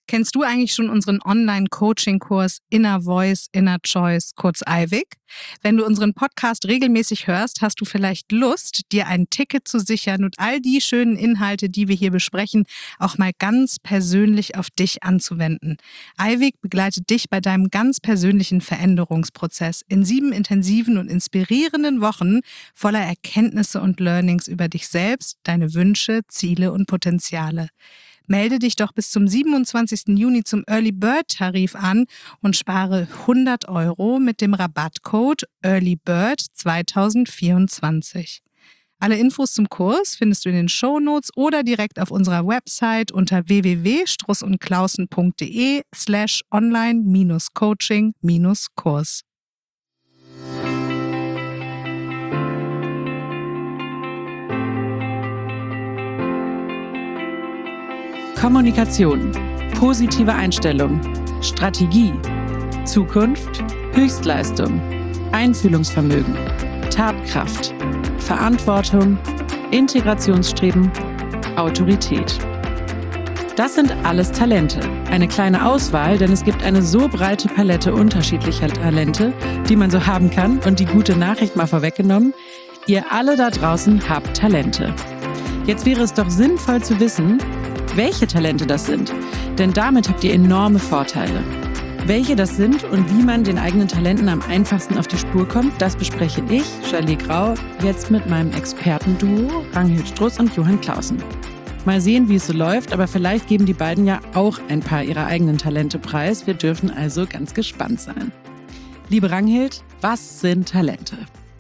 Kennst du eigentlich schon unseren Online-Coaching-Kurs Inner Voice, Inner Choice, kurz IVIC? Wenn du unseren Podcast regelmäßig hörst, hast du vielleicht Lust, dir ein Ticket zu sichern und all die schönen Inhalte, die wir hier besprechen, auch mal ganz persönlich auf dich anzuwenden. IVIC begleitet dich bei deinem ganz persönlichen Veränderungsprozess in 7 intensiven und inspirierenden Wochen voller Erkenntnisse und Learnings über dich selbst, deine Wünsche, Ziele und Potenziale. Melde dich doch bis zum 27. Juni zum Early Bird Tarif an und spare 100 € mit dem Rabattcode EARLYBIRD 2024. Alle Infos zum Kurs findest du in den Shownotes oder direkt auf unserer Website unter www.strussundklausen.de/online-coaching-kurs. Kommunikation, positive Einstellung, Strategie, Zukunft, Höchstleistung, Einfühlungsvermögen, Tatkraft, Verantwortung, Integrationsstreben, Autorität. Das sind alles Talente. Eine kleine Auswahl, denn es gibt eine so breite Palette unterschiedlicher Talente, die man so haben kann. Und die gute Nachricht mal vorweggenommen, ihr alle da draußen habt Talente. Jetzt wäre es doch sinnvoll zu wissen, welche Talente das sind, denn damit habt ihr enorme Vorteile. Welche das sind und wie man den eigenen Talenten am einfachsten auf die Spur kommt, das bespreche ich, Charlie Grau, jetzt mit meinem Expertenduo Ranghild Struss und Johann Clausen. Mal sehen, wie es so läuft, aber vielleicht geben die beiden ja auch ein paar ihrer eigenen Talente preis. Wir dürfen also ganz gespannt sein. Liebe Ranghild, was sind Talente?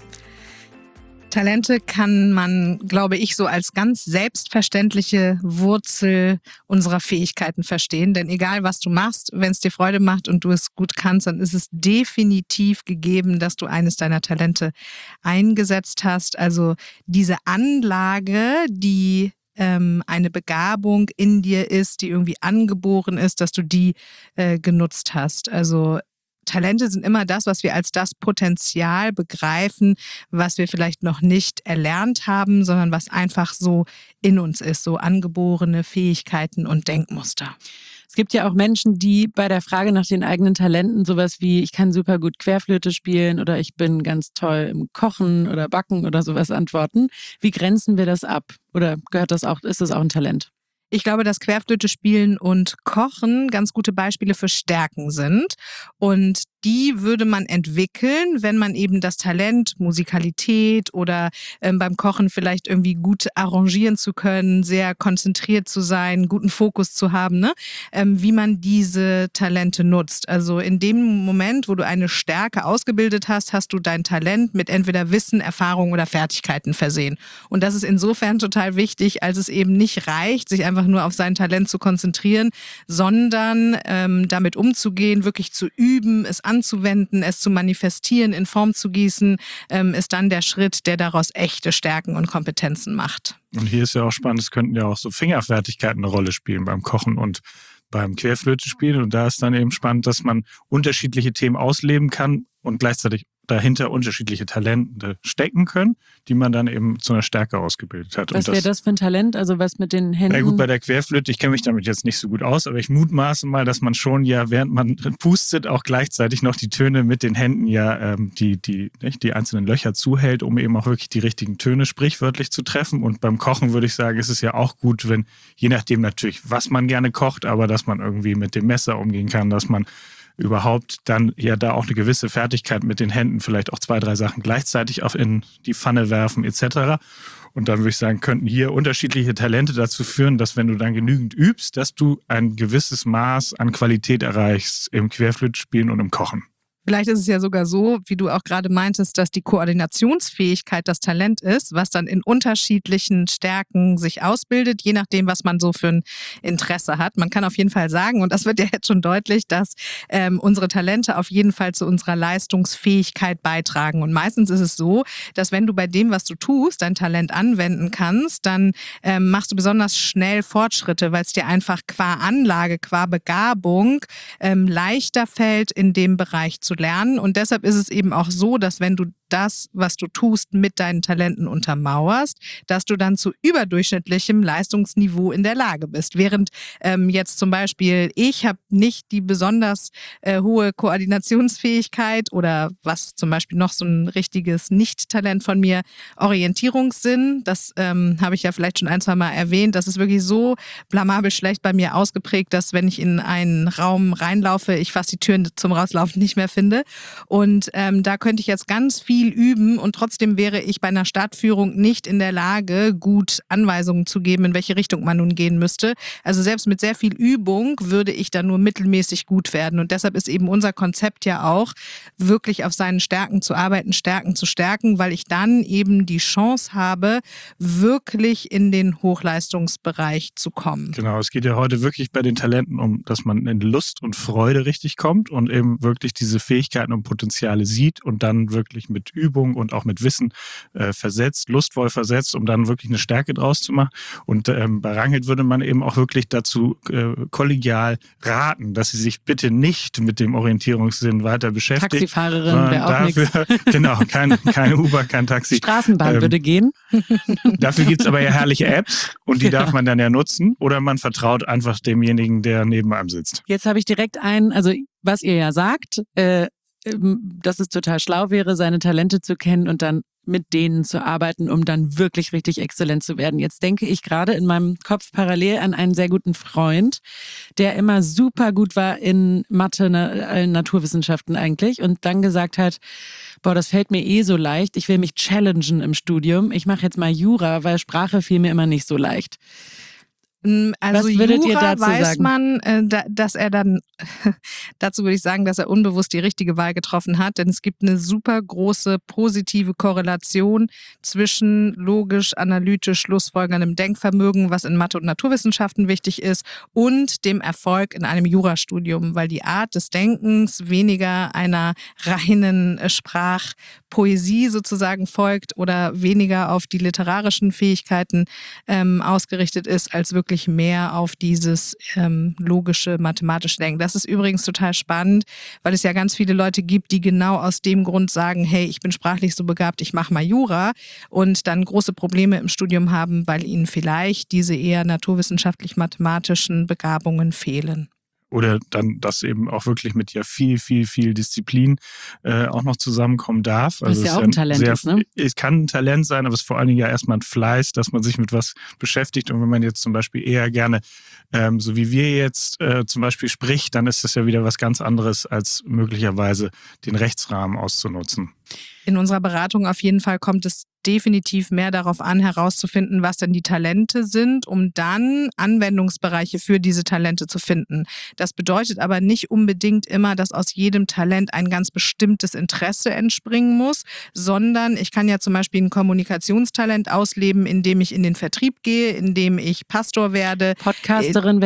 Talente kann man, glaube ich, so als ganz selbstverständliche Wurzel unserer Fähigkeiten verstehen. Denn egal, was du machst, wenn es dir Freude macht und du es gut kannst, dann ist es definitiv gegeben, dass du eines deiner Talente eingesetzt hast. Also diese Anlage, die eine Begabung in dir ist, die irgendwie angeboren ist, dass du die genutzt hast. Also Talente sind immer das, was wir als das Potenzial begreifen, was wir vielleicht noch nicht erlernt haben, sondern was einfach so in uns ist, so angeborene Fähigkeiten und Denkmuster. Es gibt ja auch Menschen, die bei der Frage nach den eigenen Talenten sowas wie ich kann super gut Querflöte spielen oder ich bin ganz toll im Kochen oder Backen oder sowas antworten. Wie grenzen wir das ab? Oder ist das auch ein Talent? Ich glaube, dass Querflöte spielen und Kochen ganz gute Beispiele für Stärken sind. Und die würde man entwickeln, wenn man eben das Talent, Musikalität oder beim Kochen vielleicht irgendwie gut arrangieren zu können, sehr konzentriert zu sein, guten Fokus zu haben, ne? Wie man diese Talente nutzt. Also in dem Moment, wo du eine Stärke ausgebildet hast, hast du dein Talent mit entweder Wissen, Erfahrung oder Fertigkeiten versehen. Und das ist insofern total wichtig, als es eben nicht reicht, sich einfach nur auf sein Talent zu konzentrieren, sondern damit umzugehen, wirklich zu üben, es anzuwenden, es zu manifestieren, in Form zu gießen, ist dann der Schritt, der daraus echte Stärken und Kompetenzen macht. Und hier ist ja auch spannend, es könnten ja auch so Fingerfertigkeiten eine Rolle spielen beim Kochen und beim Querflötespielen. Und da ist dann eben spannend, dass man unterschiedliche Themen ausleben kann und gleichzeitig dahinter unterschiedliche Talente stecken können, die man dann eben zu einer Stärke ausgebildet hat. Was wäre das für ein Talent? Also was mit den Händen? Na gut, bei der Querflöte, ich kenne mich damit jetzt nicht so gut aus, aber ich mutmaße mal, dass man schon ja, während man pustet, auch gleichzeitig noch die Töne mit den Händen ja die einzelnen Löcher zuhält, um eben auch wirklich die richtigen Töne sprichwörtlich zu treffen. Und beim Kochen würde ich sagen, ist es ja auch gut, wenn, je nachdem natürlich, was man gerne kocht, aber dass man irgendwie mit dem Messer umgehen kann, dass man überhaupt dann ja da auch eine gewisse Fertigkeit mit den Händen, vielleicht auch 2, 3 Sachen gleichzeitig in die Pfanne werfen etc. Und dann würde ich sagen, könnten hier unterschiedliche Talente dazu führen, dass wenn du dann genügend übst, dass du ein gewisses Maß an Qualität erreichst im Querflötespielen und im Kochen. Vielleicht ist es ja sogar so, wie du auch gerade meintest, dass die Koordinationsfähigkeit das Talent ist, was dann in unterschiedlichen Stärken sich ausbildet, je nachdem, was man so für ein Interesse hat. Man kann auf jeden Fall sagen, und das wird ja jetzt schon deutlich, dass unsere Talente auf jeden Fall zu unserer Leistungsfähigkeit beitragen. Und meistens ist es so, dass wenn du bei dem, was du tust, dein Talent anwenden kannst, dann machst du besonders schnell Fortschritte, weil es dir einfach qua Anlage, qua Begabung leichter fällt, in dem Bereich zu lernen. Und deshalb ist es eben auch so, dass wenn du das, was du tust, mit deinen Talenten untermauerst, dass du dann zu überdurchschnittlichem Leistungsniveau in der Lage bist. Während jetzt zum Beispiel ich habe nicht die besonders hohe Koordinationsfähigkeit oder was zum Beispiel noch so ein richtiges Nicht-Talent von mir, Orientierungssinn. Das habe ich ja vielleicht schon ein, zwei Mal erwähnt. Das ist wirklich so blamabel schlecht bei mir ausgeprägt, dass wenn ich in einen Raum reinlaufe, ich fast die Türen zum Rauslaufen nicht mehr finde. Und da könnte ich jetzt ganz viel üben und trotzdem wäre ich bei einer Stadtführung nicht in der Lage, gut Anweisungen zu geben, in welche Richtung man nun gehen müsste. Also selbst mit sehr viel Übung würde ich dann nur mittelmäßig gut werden. Und deshalb ist eben unser Konzept ja auch, wirklich auf seinen Stärken zu arbeiten, Stärken zu stärken, weil ich dann eben die Chance habe, wirklich in den Hochleistungsbereich zu kommen. Genau, es geht ja heute wirklich bei den Talenten um, dass man in Lust und Freude richtig kommt und eben wirklich diese Fähigkeiten und Potenziale sieht und dann wirklich mit Übung und auch mit Wissen versetzt, lustvoll versetzt, um dann wirklich eine Stärke draus zu machen. Und bei Ranghild würde man eben auch wirklich dazu kollegial raten, dass sie sich bitte nicht mit dem Orientierungssinn weiter beschäftigt. Taxifahrerin wäre auch nichts. Genau, kein Uber, kein Taxi. Straßenbahn würde gehen. Dafür gibt es aber ja herrliche Apps und die darf man dann ja nutzen oder man vertraut einfach demjenigen, der neben einem sitzt. Jetzt habe ich direkt also was ihr ja sagt, dass es total schlau wäre, seine Talente zu kennen und dann mit denen zu arbeiten, um dann wirklich richtig exzellent zu werden. Jetzt denke ich gerade in meinem Kopf parallel an einen sehr guten Freund, der immer super gut war in Mathe, allen Naturwissenschaften eigentlich und dann gesagt hat, boah, das fällt mir so leicht, ich will mich challengen im Studium, ich mache jetzt mal Jura, weil Sprache fiel mir immer nicht so leicht. Also was würdet ihr Jura dazu weiß sagen? man, dass er dann, dazu würde ich sagen, dass er unbewusst die richtige Wahl getroffen hat, denn es gibt eine super große positive Korrelation zwischen logisch-analytisch schlussfolgerndem Denkvermögen, was in Mathe und Naturwissenschaften wichtig ist, und dem Erfolg in einem Jurastudium, weil die Art des Denkens weniger einer reinen Sprachpoesie sozusagen folgt oder weniger auf die literarischen Fähigkeiten ausgerichtet ist, als wirklich mehr auf dieses logische, mathematische Denken. Das ist übrigens total spannend, weil es ja ganz viele Leute gibt, die genau aus dem Grund sagen, hey, ich bin sprachlich so begabt, ich mache mal Jura und dann große Probleme im Studium haben, weil ihnen vielleicht diese eher naturwissenschaftlich-mathematischen Begabungen fehlen. Oder dann das eben auch wirklich mit ja viel Disziplin auch noch zusammenkommen darf. Was ja auch ein Talent ist, ne? Es kann ein Talent sein, aber es ist vor allen Dingen ja erstmal ein Fleiß, dass man sich mit was beschäftigt. Und wenn man jetzt zum Beispiel eher gerne, so wie wir jetzt zum Beispiel spricht, dann ist das ja wieder was ganz anderes, als möglicherweise den Rechtsrahmen auszunutzen. In unserer Beratung auf jeden Fall kommt es definitiv mehr darauf an, herauszufinden, was denn die Talente sind, um dann Anwendungsbereiche für diese Talente zu finden. Das bedeutet aber nicht unbedingt immer, dass aus jedem Talent ein ganz bestimmtes Interesse entspringen muss, sondern ich kann ja zum Beispiel ein Kommunikationstalent ausleben, indem ich in den Vertrieb gehe, indem ich Pastor werde. Podcasterin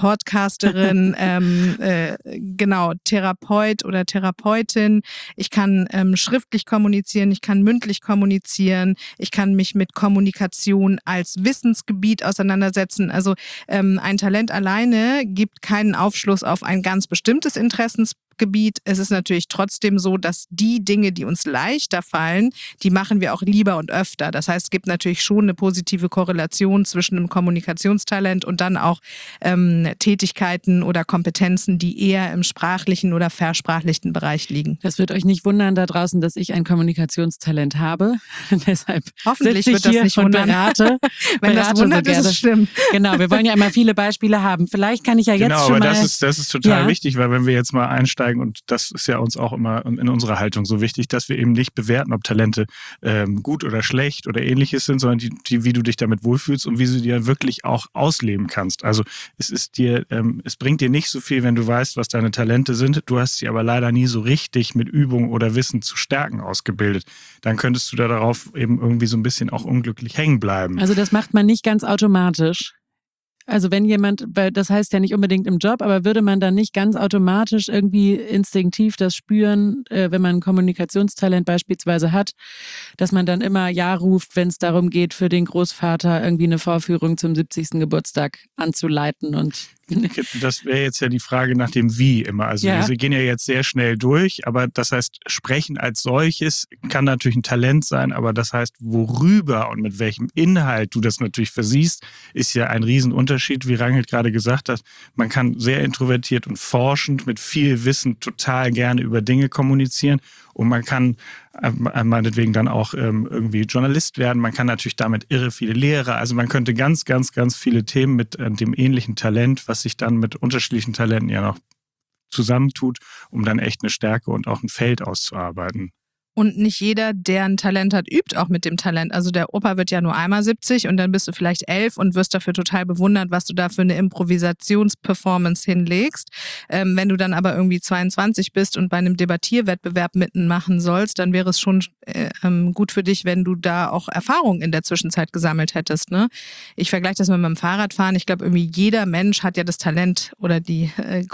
genau, Therapeut oder Therapeutin. Ich kann schriftlich kommunizieren, ich kann mündlich kommunizieren, ich kann mich mit Kommunikation als Wissensgebiet auseinandersetzen. Also ein Talent alleine gibt keinen Aufschluss auf ein ganz bestimmtes Interessensgebiet. Es ist natürlich trotzdem so, dass die Dinge, die uns leichter fallen, die machen wir auch lieber und öfter. Das heißt, es gibt natürlich schon eine positive Korrelation zwischen einem Kommunikationstalent und dann auch Tätigkeiten oder Kompetenzen, die eher im sprachlichen oder versprachlichten Bereich liegen. Das wird euch nicht wundern da draußen, dass ich ein Kommunikationstalent habe. Deshalb hoffentlich sitze ich wird hier das nicht und wundern. berate. Wenn das wundert, so ist es schlimm. Genau, wir wollen ja immer viele Beispiele haben. Vielleicht kann ich ja jetzt genau, schon aber mal... das ist total wichtig, weil wenn wir jetzt mal einsteigen, und das ist ja uns auch immer in unserer Haltung so wichtig, dass wir eben nicht bewerten, ob Talente gut oder schlecht oder ähnliches sind, sondern wie du dich damit wohlfühlst und wie du die wirklich auch ausleben kannst. Also es bringt dir nicht so viel, wenn du weißt, was deine Talente sind. Du hast sie aber leider nie so richtig mit Übung oder Wissen zu Stärken ausgebildet. Dann könntest du da darauf eben irgendwie so ein bisschen auch unglücklich hängen bleiben. Also das macht man nicht ganz automatisch. Also wenn jemand, das heißt ja nicht unbedingt im Job, aber würde man dann nicht ganz automatisch irgendwie instinktiv das spüren, wenn man ein Kommunikationstalent beispielsweise hat, dass man dann immer Ja ruft, wenn es darum geht, für den Großvater irgendwie eine Vorführung zum 70. Geburtstag anzuleiten und Das wäre jetzt ja die Frage nach dem Wie immer. Also wir gehen ja jetzt sehr schnell durch, aber das heißt, Sprechen als solches kann natürlich ein Talent sein, aber das heißt, worüber und mit welchem Inhalt du das natürlich versiehst, ist ja ein Riesenunterschied, wie Ragnhild gerade gesagt hat. Man kann sehr introvertiert und forschend mit viel Wissen total gerne über Dinge kommunizieren und man kann meinetwegen dann auch irgendwie Journalist werden. Man kann natürlich damit irre viele Lehrer. Also man könnte ganz, ganz, ganz viele Themen mit dem ähnlichen Talent, was sich dann mit unterschiedlichen Talenten ja noch zusammentut, um dann echt eine Stärke und auch ein Feld auszuarbeiten. Und nicht jeder, der ein Talent hat, übt auch mit dem Talent. Also der Opa wird ja nur einmal 70 und dann bist du vielleicht 11 und wirst dafür total bewundert, was du da für eine Improvisationsperformance hinlegst. Wenn du dann aber irgendwie 22 bist und bei einem Debattierwettbewerb mitmachen sollst, dann wäre es schon gut für dich, wenn du da auch Erfahrung in der Zwischenzeit gesammelt hättest. Ne? Ich vergleiche das mit meinem Fahrradfahren. Ich glaube, irgendwie jeder Mensch hat ja das Talent oder die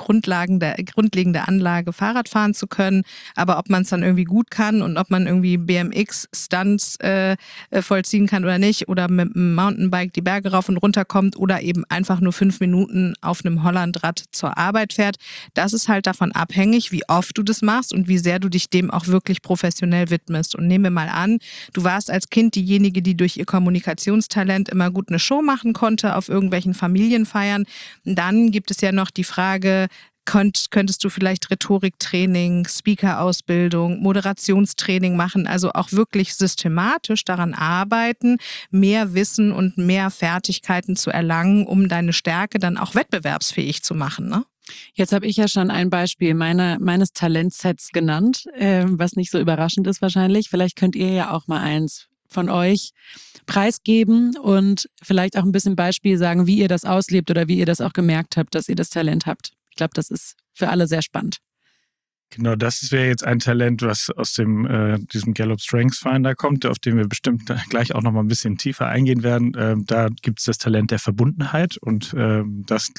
grundlegende Anlage, Fahrrad fahren zu können. Aber ob man es dann irgendwie gut kann und ob man irgendwie BMX-Stunts vollziehen kann oder nicht oder mit dem Mountainbike die Berge rauf und runter kommt oder eben einfach nur 5 Minuten auf einem Hollandrad zur Arbeit fährt, das ist halt davon abhängig, wie oft du das machst und wie sehr du dich dem auch wirklich professionell widmest. Und nehmen wir mal an, du warst als Kind diejenige, die durch ihr Kommunikationstalent immer gut eine Show machen konnte auf irgendwelchen Familienfeiern. Dann gibt es ja noch die Frage, könntest du vielleicht Rhetoriktraining, Speaker-Ausbildung, Moderationstraining machen, also auch wirklich systematisch daran arbeiten, mehr Wissen und mehr Fertigkeiten zu erlangen, um deine Stärke dann auch wettbewerbsfähig zu machen, ne? Jetzt habe ich ja schon ein Beispiel meines Talentsets genannt, was nicht so überraschend ist wahrscheinlich. Vielleicht könnt ihr ja auch mal eins von euch preisgeben und vielleicht auch ein bisschen Beispiel sagen, wie ihr das auslebt oder wie ihr das auch gemerkt habt, dass ihr das Talent habt. Ich glaube, das ist für alle sehr spannend. Genau, das wäre jetzt ein Talent, was aus diesem Gallup Strengths Finder kommt, auf den wir bestimmt gleich auch noch mal ein bisschen tiefer eingehen werden. Da gibt es das Talent der Verbundenheit und das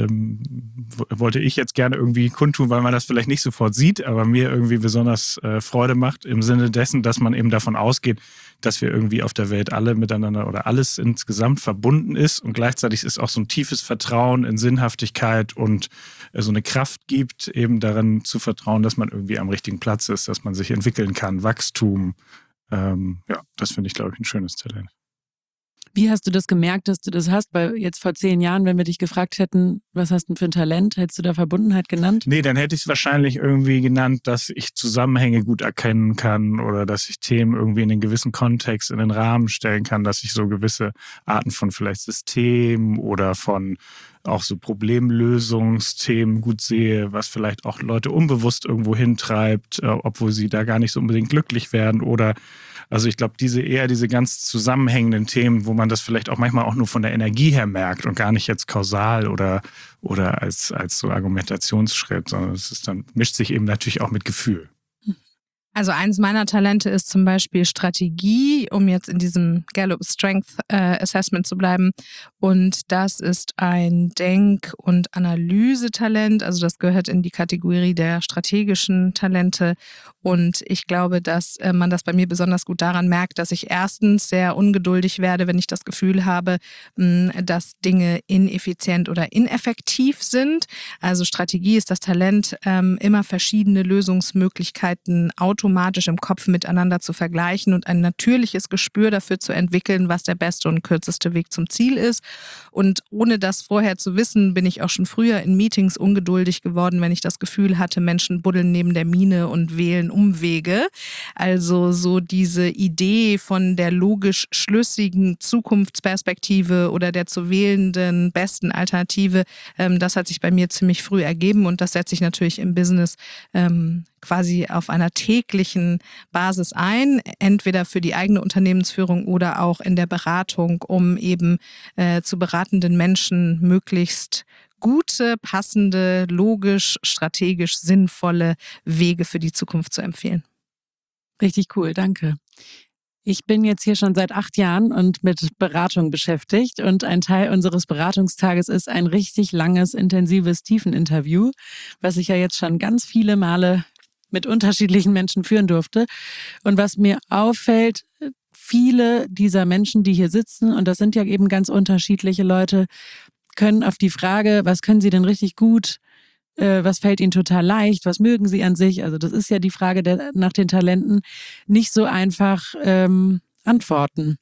wollte ich jetzt gerne irgendwie kundtun, weil man das vielleicht nicht sofort sieht, aber mir irgendwie besonders Freude macht im Sinne dessen, dass man eben davon ausgeht, dass wir irgendwie auf der Welt alle miteinander oder alles insgesamt verbunden ist und gleichzeitig ist auch so ein tiefes Vertrauen in Sinnhaftigkeit und so eine Kraft gibt, eben daran zu vertrauen, dass man irgendwie am richtigen Platz ist, dass man sich entwickeln kann, Wachstum. Das finde ich, glaube ich, ein schönes Talent. Wie hast du das gemerkt, dass du das hast? Weil jetzt vor 10 Jahren, wenn wir dich gefragt hätten, was hast du denn für ein Talent, hättest du da Verbundenheit genannt? Nee, dann hätte ich es wahrscheinlich irgendwie genannt, dass ich Zusammenhänge gut erkennen kann oder dass ich Themen irgendwie in einen gewissen Kontext, in den Rahmen stellen kann, dass ich so gewisse Arten von vielleicht Systemen oder von auch so Problemlösungsthemen gut sehe, was vielleicht auch Leute unbewusst irgendwo hintreibt, obwohl sie da gar nicht so unbedingt glücklich werden oder also ich glaube, diese ganz zusammenhängenden Themen, wo man das vielleicht auch manchmal auch nur von der Energie her merkt und gar nicht jetzt kausal oder als so Argumentationsschritt, sondern es ist dann mischt sich eben natürlich auch mit Gefühl. Also eins meiner Talente ist zum Beispiel Strategie, um jetzt in diesem Gallup Strength Assessment zu bleiben. Und das ist ein Denk- und Analysetalent. Also das gehört in die Kategorie der strategischen Talente. Und ich glaube, dass man das bei mir besonders gut daran merkt, dass ich erstens sehr ungeduldig werde, wenn ich das Gefühl habe, dass Dinge ineffizient oder ineffektiv sind. Also Strategie ist das Talent, immer verschiedene Lösungsmöglichkeiten automatisch im Kopf miteinander zu vergleichen und ein natürliches Gespür dafür zu entwickeln, was der beste und kürzeste Weg zum Ziel ist. Und ohne das vorher zu wissen, bin ich auch schon früher in Meetings ungeduldig geworden, wenn ich das Gefühl hatte, Menschen buddeln neben der Mine und wählen Umwege. Also so diese Idee von der logisch schlüssigen Zukunftsperspektive oder der zu wählenden besten Alternative, das hat sich bei mir ziemlich früh ergeben und das setze ich natürlich im Business quasi auf einer täglichen Basis ein, entweder für die eigene Unternehmensführung oder auch in der Beratung, um eben zu beratenden Menschen möglichst gute, passende, logisch, strategisch sinnvolle Wege für die Zukunft zu empfehlen. Richtig cool, danke. Ich bin jetzt hier schon seit 8 Jahren und mit Beratung beschäftigt und ein Teil unseres Beratungstages ist ein richtig langes, intensives Tiefeninterview, was ich ja jetzt schon ganz viele Male mit unterschiedlichen Menschen führen durfte. Und was mir auffällt, viele dieser Menschen, die hier sitzen, und das sind ja eben ganz unterschiedliche Leute, können auf die Frage, was können Sie denn richtig gut, was fällt Ihnen total leicht, was mögen Sie an sich, also das ist ja die Frage nach den Talenten, nicht so einfach antworten.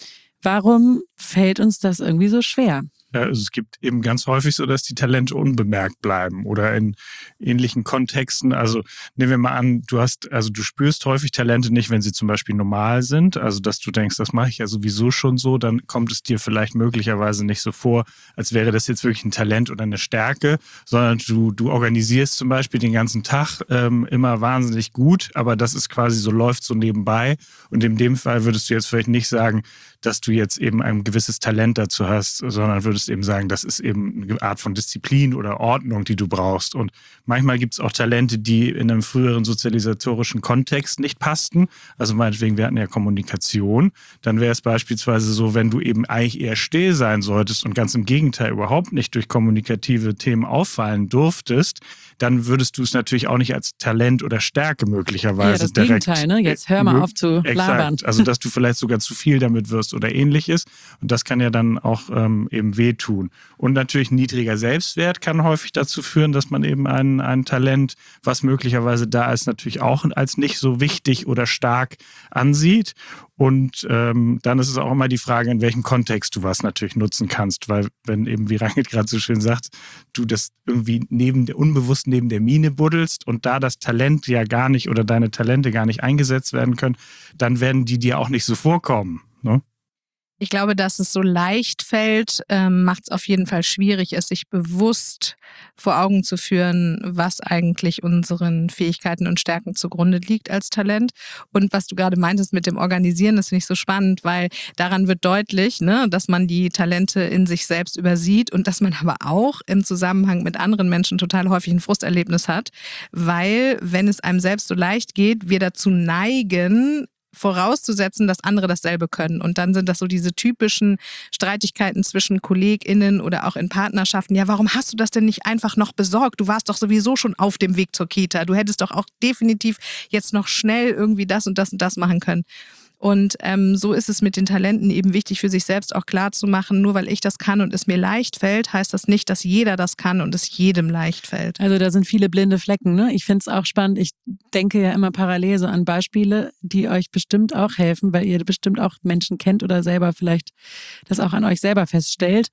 Warum fällt uns das irgendwie so schwer? Ja, also es gibt eben ganz häufig so, dass die Talente unbemerkt bleiben oder in ähnlichen Kontexten. Also nehmen wir mal an, du spürst häufig Talente nicht, wenn sie zum Beispiel normal sind. Also dass du denkst, das mache ich ja sowieso schon so, dann kommt es dir vielleicht möglicherweise nicht so vor, als wäre das jetzt wirklich ein Talent oder eine Stärke, sondern du organisierst zum Beispiel den ganzen Tag immer wahnsinnig gut, aber das ist quasi so, läuft so nebenbei. Und in dem Fall würdest du jetzt vielleicht nicht sagen, dass du jetzt eben ein gewisses Talent dazu hast, sondern würdest eben sagen, das ist eben eine Art von Disziplin oder Ordnung, die du brauchst. Und manchmal gibt es auch Talente, die in einem früheren sozialisatorischen Kontext nicht passten. Also meinetwegen, wir hatten ja Kommunikation. Dann wäre es beispielsweise so, wenn du eben eigentlich eher still sein solltest und ganz im Gegenteil überhaupt nicht durch kommunikative Themen auffallen durftest, dann würdest du es natürlich auch nicht als Talent oder Stärke möglicherweise ja, das direkt... Gegenteil, ne? Jetzt hör mal auf zu labern. Exakt. Also dass du vielleicht sogar zu viel damit wirst oder ähnliches. Und das kann ja dann auch eben wehtun. Und natürlich niedriger Selbstwert kann häufig dazu führen, dass man eben ein Talent, was möglicherweise da ist, natürlich auch als nicht so wichtig oder stark ansieht. Und dann ist es auch immer die Frage, in welchem Kontext du was natürlich nutzen kannst. Weil wenn eben, wie Rangit gerade so schön sagt, du das irgendwie unbewusst neben der Mine buddelst und da das Talent ja gar nicht oder deine Talente gar nicht eingesetzt werden können, dann werden die dir auch nicht so vorkommen, ne? Ich glaube, dass es so leicht fällt, macht es auf jeden Fall schwierig, es sich bewusst vor Augen zu führen, was eigentlich unseren Fähigkeiten und Stärken zugrunde liegt als Talent. Und was du gerade meintest mit dem Organisieren, das finde ich so spannend, weil daran wird deutlich, ne, dass man die Talente in sich selbst übersieht und dass man aber auch im Zusammenhang mit anderen Menschen total häufig ein Frusterlebnis hat, weil, wenn es einem selbst so leicht geht, wir dazu neigen, vorauszusetzen, dass andere dasselbe können. Und dann sind das so diese typischen Streitigkeiten zwischen KollegInnen oder auch in Partnerschaften. Ja, warum hast du das denn nicht einfach noch besorgt? Du warst doch sowieso schon auf dem Weg zur Kita. Du hättest doch auch definitiv jetzt noch schnell irgendwie das und das und das machen können. Und so ist es mit den Talenten eben wichtig, für sich selbst auch klar zu machen, nur weil ich das kann und es mir leicht fällt, heißt das nicht, dass jeder das kann und es jedem leicht fällt. Also da sind viele blinde Flecken, ne? Ich finde es auch spannend. Ich denke ja immer parallel so an Beispiele, die euch bestimmt auch helfen, weil ihr bestimmt auch Menschen kennt oder selber vielleicht das auch an euch selber feststellt.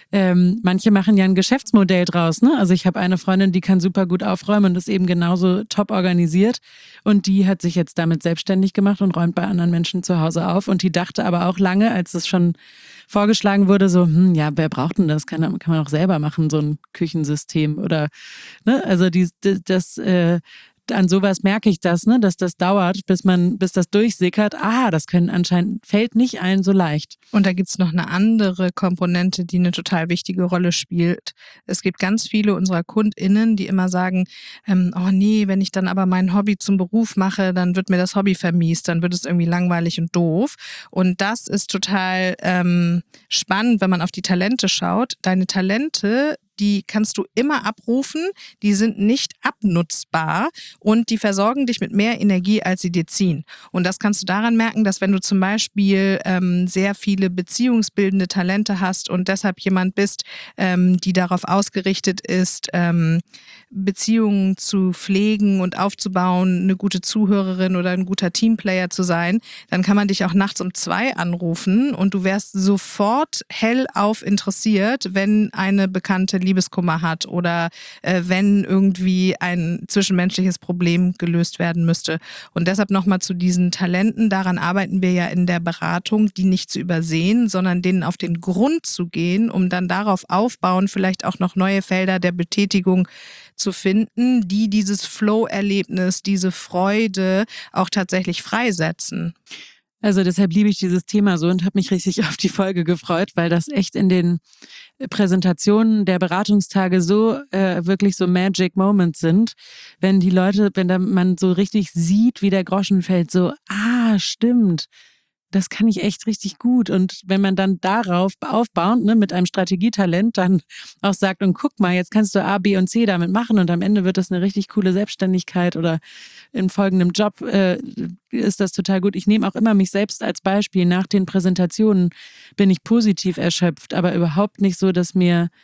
Manche machen ja ein Geschäftsmodell draus, ne? Also ich habe eine Freundin, die kann super gut aufräumen und ist eben genauso top organisiert und die hat sich jetzt damit selbstständig gemacht und räumt bei anderen Menschen zu Hause auf und die dachte aber auch lange, als es schon vorgeschlagen wurde, so, ja, wer braucht denn das? Kann man auch selber machen, so ein Küchensystem oder, ne? Also an sowas merke ich das, ne, dass das dauert, bis das durchsickert. Das fällt nicht allen so leicht. Und da gibt es noch eine andere Komponente, die eine total wichtige Rolle spielt. Es gibt ganz viele unserer KundInnen, die immer sagen, oh nee, wenn ich dann aber mein Hobby zum Beruf mache, dann wird mir das Hobby vermiest, dann wird es irgendwie langweilig und doof. Und das ist total spannend, wenn man auf die Talente schaut. Deine Talente, die kannst du immer abrufen, die sind nicht abnutzbar und die versorgen dich mit mehr Energie, als sie dir ziehen. Und das kannst du daran merken, dass wenn du zum Beispiel sehr viele beziehungsbildende Talente hast und deshalb jemand bist, die darauf ausgerichtet ist, Beziehungen zu pflegen und aufzubauen, eine gute Zuhörerin oder ein guter Teamplayer zu sein, dann kann man dich auch nachts um 2 anrufen und du wärst sofort hellauf interessiert, wenn eine Bekannte Liebeskummer hat oder wenn irgendwie ein zwischenmenschliches Problem gelöst werden müsste. Und deshalb nochmal zu diesen Talenten, daran arbeiten wir ja in der Beratung, die nicht zu übersehen, sondern denen auf den Grund zu gehen, um dann darauf aufbauen, vielleicht auch noch neue Felder der Betätigung zu finden, die dieses Flow-Erlebnis, diese Freude auch tatsächlich freisetzen. Also deshalb liebe ich dieses Thema so und habe mich richtig auf die Folge gefreut, weil das echt in den Präsentationen der Beratungstage so wirklich so Magic Moments sind, wenn die Leute, wenn da man so richtig sieht, wie der Groschen fällt, so, stimmt, das kann ich echt richtig gut. Und wenn man dann darauf aufbaut, ne, mit einem Strategietalent, dann auch sagt, und guck mal, jetzt kannst du A, B und C damit machen und am Ende wird das eine richtig coole Selbstständigkeit oder in folgendem Job ist das total gut. Ich nehme auch immer mich selbst als Beispiel. Nach den Präsentationen bin ich positiv erschöpft, aber überhaupt nicht so, dass mir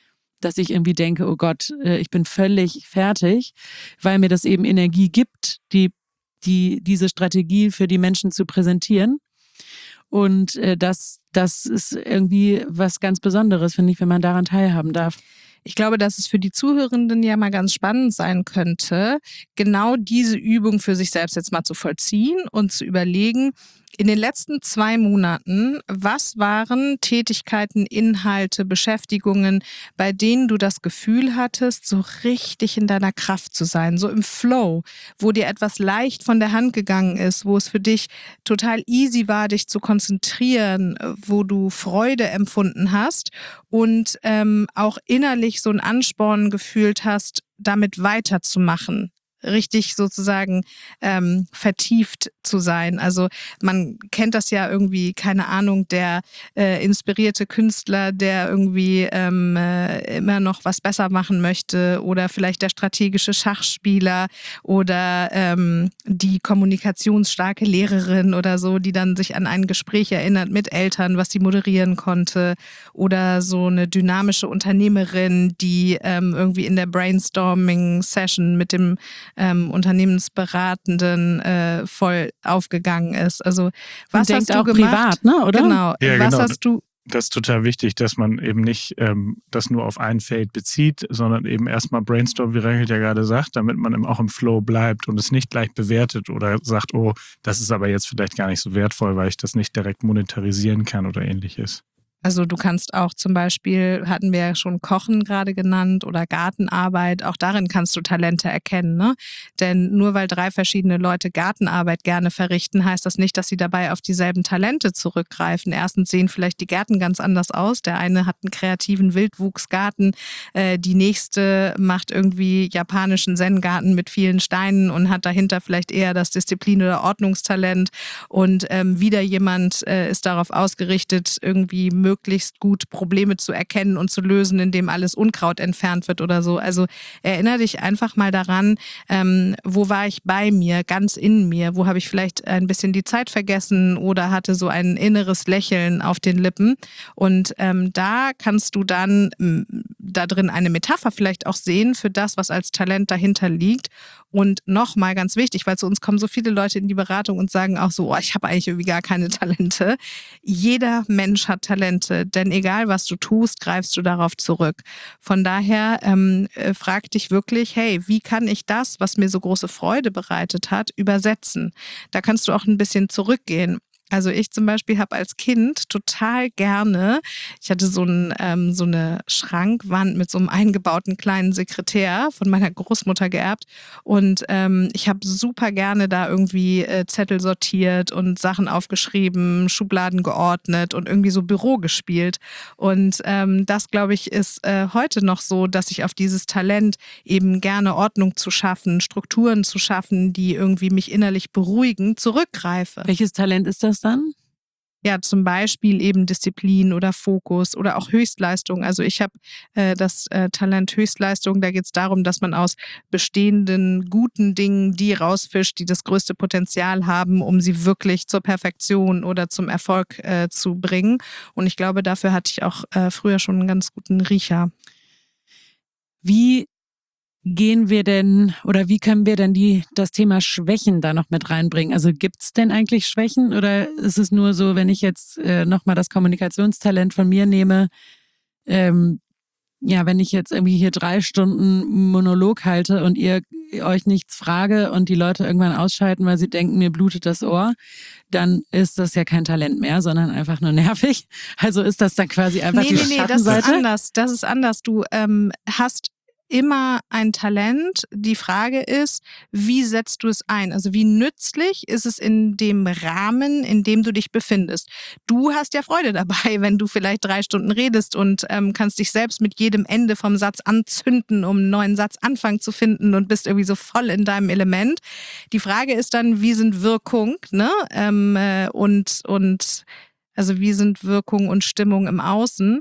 dass ich irgendwie denke, oh Gott, ich bin völlig fertig, weil mir das eben Energie gibt, diese Strategie für die Menschen zu präsentieren. Und das ist irgendwie was ganz Besonderes, finde ich, wenn man daran teilhaben darf. Ich glaube, dass es für die Zuhörenden ja mal ganz spannend sein könnte, genau diese Übung für sich selbst jetzt mal zu vollziehen und zu überlegen, in den letzten 2 Monaten, was waren Tätigkeiten, Inhalte, Beschäftigungen, bei denen du das Gefühl hattest, so richtig in deiner Kraft zu sein, so im Flow, wo dir etwas leicht von der Hand gegangen ist, wo es für dich total easy war, dich zu konzentrieren, wo du Freude empfunden hast und auch innerlich so einen Ansporn gefühlt hast, damit weiterzumachen. Richtig sozusagen vertieft zu sein. Also man kennt das ja irgendwie, keine Ahnung, der inspirierte Künstler, der irgendwie immer noch was besser machen möchte oder vielleicht der strategische Schachspieler oder die kommunikationsstarke Lehrerin oder so, die dann sich an ein Gespräch erinnert mit Eltern, was sie moderieren konnte oder so eine dynamische Unternehmerin, die irgendwie in der Brainstorming-Session mit dem Unternehmensberatenden voll aufgegangen ist. Also was hast du auch gemacht? Privat, ne? Oder? Genau. Ja, was genau. hast du? Das ist total wichtig, dass man eben nicht das nur auf ein Feld bezieht, sondern eben erstmal brainstormt, wie Rachel ja gerade sagt, damit man eben auch im Flow bleibt und es nicht gleich bewertet oder sagt, oh, das ist aber jetzt vielleicht gar nicht so wertvoll, weil ich das nicht direkt monetarisieren kann oder ähnliches. Also du kannst auch zum Beispiel, hatten wir ja schon Kochen gerade genannt oder Gartenarbeit, auch darin kannst du Talente erkennen, ne? Denn nur weil 3 verschiedene Leute Gartenarbeit gerne verrichten, heißt das nicht, dass sie dabei auf dieselben Talente zurückgreifen. Erstens sehen vielleicht die Gärten ganz anders aus. Der eine hat einen kreativen Wildwuchsgarten, die nächste macht irgendwie japanischen Zen-Garten mit vielen Steinen und hat dahinter vielleicht eher das Disziplin- oder Ordnungstalent und wieder jemand ist darauf ausgerichtet, irgendwie möglichst gut Probleme zu erkennen und zu lösen, indem alles Unkraut entfernt wird oder so. Also erinnere dich einfach mal daran, wo war ich bei mir, ganz in mir, wo habe ich vielleicht ein bisschen die Zeit vergessen oder hatte so ein inneres Lächeln auf den Lippen. Und da kannst du dann da drin eine Metapher vielleicht auch sehen für das, was als Talent dahinter liegt. Und nochmal ganz wichtig, weil zu uns kommen so viele Leute in die Beratung und sagen auch so, oh, ich habe eigentlich irgendwie gar keine Talente. Jeder Mensch hat Talente, denn egal was du tust, greifst du darauf zurück. Von daher frag dich wirklich, hey, wie kann ich das, was mir so große Freude bereitet hat, übersetzen? Da kannst du auch ein bisschen zurückgehen. Also ich zum Beispiel habe als Kind total gerne, ich hatte so eine Schrankwand mit so einem eingebauten kleinen Sekretär von meiner Großmutter geerbt und ich habe super gerne da irgendwie Zettel sortiert und Sachen aufgeschrieben, Schubladen geordnet und irgendwie so Büro gespielt. Und das, glaube ich, ist heute noch so, dass ich auf dieses Talent eben gerne Ordnung zu schaffen, Strukturen zu schaffen, die irgendwie mich innerlich beruhigen, zurückgreife. Welches Talent ist das dann? Ja, zum Beispiel eben Disziplin oder Fokus oder auch Höchstleistung. Also ich habe das Talent Höchstleistung, da geht es darum, dass man aus bestehenden guten Dingen die rausfischt, die das größte Potenzial haben, um sie wirklich zur Perfektion oder zum Erfolg zu bringen. Und ich glaube, dafür hatte ich auch früher schon einen ganz guten Riecher. Wie gehen wir denn oder wie können wir denn das Thema Schwächen da noch mit reinbringen? Also gibt es denn eigentlich Schwächen oder ist es nur so, wenn ich jetzt nochmal das Kommunikationstalent von mir nehme, wenn ich jetzt irgendwie hier 3 Stunden Monolog halte und ihr euch nichts frage und die Leute irgendwann ausschalten, weil sie denken, mir blutet das Ohr, dann ist das ja kein Talent mehr, sondern einfach nur nervig. Also ist das dann quasi einfach die Schattenseite? Das ist anders. Du hast immer ein Talent. Die Frage ist, wie setzt du es ein? Also wie nützlich ist es in dem Rahmen, in dem du dich befindest? Du hast ja Freude dabei, wenn du vielleicht 3 Stunden redest und kannst dich selbst mit jedem Ende vom Satz anzünden, um einen neuen Satzanfang zu finden und bist irgendwie so voll in deinem Element. Die Frage ist dann, wie sind Wirkung, ne? Also wie sind Wirkung und Stimmung im Außen?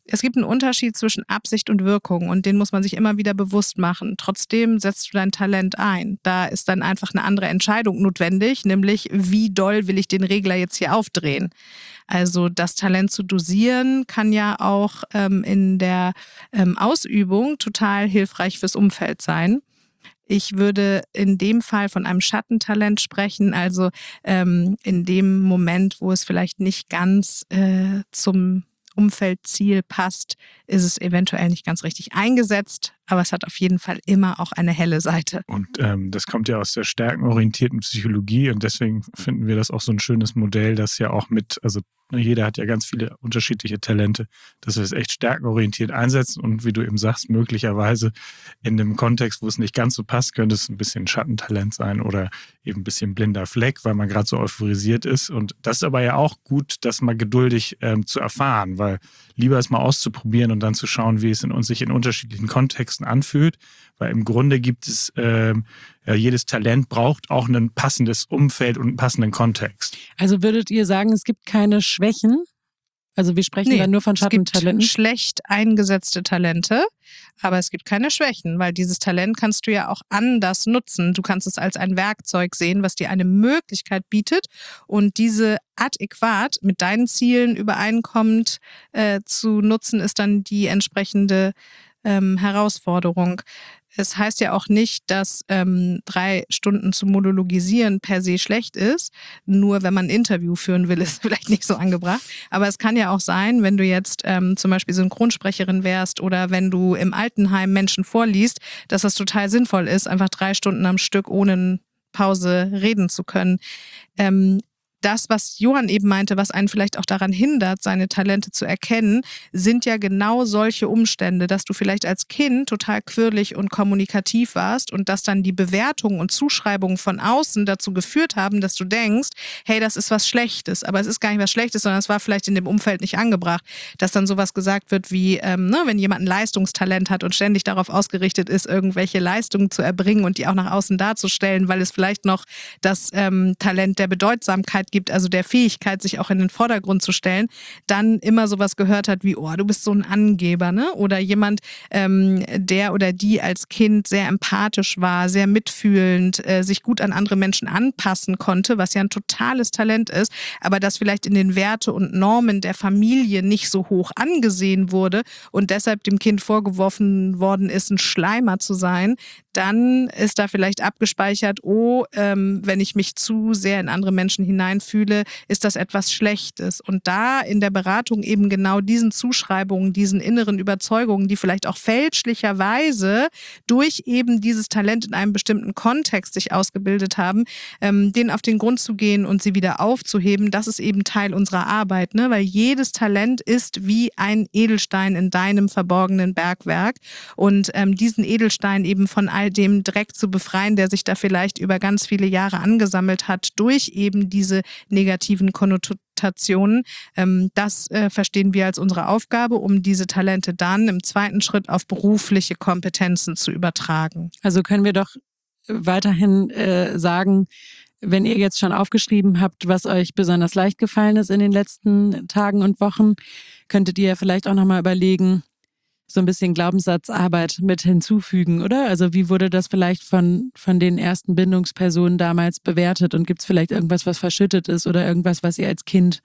Es gibt einen Unterschied zwischen Absicht und Wirkung und den muss man sich immer wieder bewusst machen. Trotzdem setzt du dein Talent ein. Da ist dann einfach eine andere Entscheidung notwendig, nämlich wie doll will ich den Regler jetzt hier aufdrehen. Also das Talent zu dosieren kann ja auch in der Ausübung total hilfreich fürs Umfeld sein. Ich würde in dem Fall von einem Schattentalent sprechen, also in dem Moment, wo es vielleicht nicht ganz zum Umfeldziel passt, ist es eventuell nicht ganz richtig eingesetzt, aber es hat auf jeden Fall immer auch eine helle Seite. Und das kommt ja aus der stärkenorientierten Psychologie und deswegen finden wir das auch so ein schönes Modell, das ja auch also jeder hat ja ganz viele unterschiedliche Talente, dass wir es echt stärkenorientiert einsetzen und wie du eben sagst, möglicherweise in dem Kontext, wo es nicht ganz so passt, könnte es ein bisschen Schattentalent sein oder eben ein bisschen blinder Fleck, weil man gerade so euphorisiert ist. Und das ist aber ja auch gut, das mal geduldig zu erfahren, weil lieber es mal auszuprobieren und dann zu schauen, wie es sich in unterschiedlichen Kontexten anfühlt. Weil im Grunde gibt es, jedes Talent braucht auch ein passendes Umfeld und einen passenden Kontext. Also würdet ihr sagen, es gibt keine Schwächen? Also wir sprechen dann nur von Schattentalenten? Es gibt schlecht eingesetzte Talente, aber es gibt keine Schwächen, weil dieses Talent kannst du ja auch anders nutzen. Du kannst es als ein Werkzeug sehen, was dir eine Möglichkeit bietet und diese adäquat mit deinen Zielen übereinkommend zu nutzen, ist dann die entsprechende Herausforderung. Es heißt ja auch nicht, dass 3 Stunden zu monologisieren per se schlecht ist. Nur wenn man ein Interview führen will, ist vielleicht nicht so angebracht. Aber es kann ja auch sein, wenn du jetzt zum Beispiel Synchronsprecherin wärst oder wenn du im Altenheim Menschen vorliest, dass das total sinnvoll ist, einfach 3 Stunden am Stück ohne Pause reden zu können. Das, was Johann eben meinte, was einen vielleicht auch daran hindert, seine Talente zu erkennen, sind ja genau solche Umstände, dass du vielleicht als Kind total quirlig und kommunikativ warst und dass dann die Bewertungen und Zuschreibungen von außen dazu geführt haben, dass du denkst, hey, das ist was Schlechtes, aber es ist gar nicht was Schlechtes, sondern es war vielleicht in dem Umfeld nicht angebracht, dass dann sowas gesagt wird wie, wenn jemand ein Leistungstalent hat und ständig darauf ausgerichtet ist, irgendwelche Leistungen zu erbringen und die auch nach außen darzustellen, weil es vielleicht noch das Talent der Bedeutsamkeit gibt, also der Fähigkeit, sich auch in den Vordergrund zu stellen, dann immer sowas gehört hat wie, oh, du bist so ein Angeber, ne? Oder jemand, der oder die als Kind sehr empathisch war, sehr mitfühlend, sich gut an andere Menschen anpassen konnte, was ja ein totales Talent ist, aber das vielleicht in den Werte und Normen der Familie nicht so hoch angesehen wurde und deshalb dem Kind vorgeworfen worden ist, ein Schleimer zu sein, dann ist da vielleicht abgespeichert, wenn ich mich zu sehr in andere Menschen hineinfühle, ist das etwas Schlechtes. Und da in der Beratung eben genau diesen Zuschreibungen, diesen inneren Überzeugungen, die vielleicht auch fälschlicherweise durch eben dieses Talent in einem bestimmten Kontext sich ausgebildet haben, denen auf den Grund zu gehen und sie wieder aufzuheben, das ist eben Teil unserer Arbeit, ne? Weil jedes Talent ist wie ein Edelstein in deinem verborgenen Bergwerk und diesen Edelstein eben von all dem Dreck zu befreien, der sich da vielleicht über ganz viele Jahre angesammelt hat, durch eben diese negativen Konnotationen. Das verstehen wir als unsere Aufgabe, um diese Talente dann im zweiten Schritt auf berufliche Kompetenzen zu übertragen. Also können wir doch weiterhin sagen, wenn ihr jetzt schon aufgeschrieben habt, was euch besonders leicht gefallen ist in den letzten Tagen und Wochen, könntet ihr vielleicht auch nochmal überlegen, so ein bisschen Glaubenssatzarbeit mit hinzufügen, oder? Also wie wurde das vielleicht von den ersten Bindungspersonen damals bewertet und gibt es vielleicht irgendwas, was verschüttet ist oder irgendwas, was ihr als Kind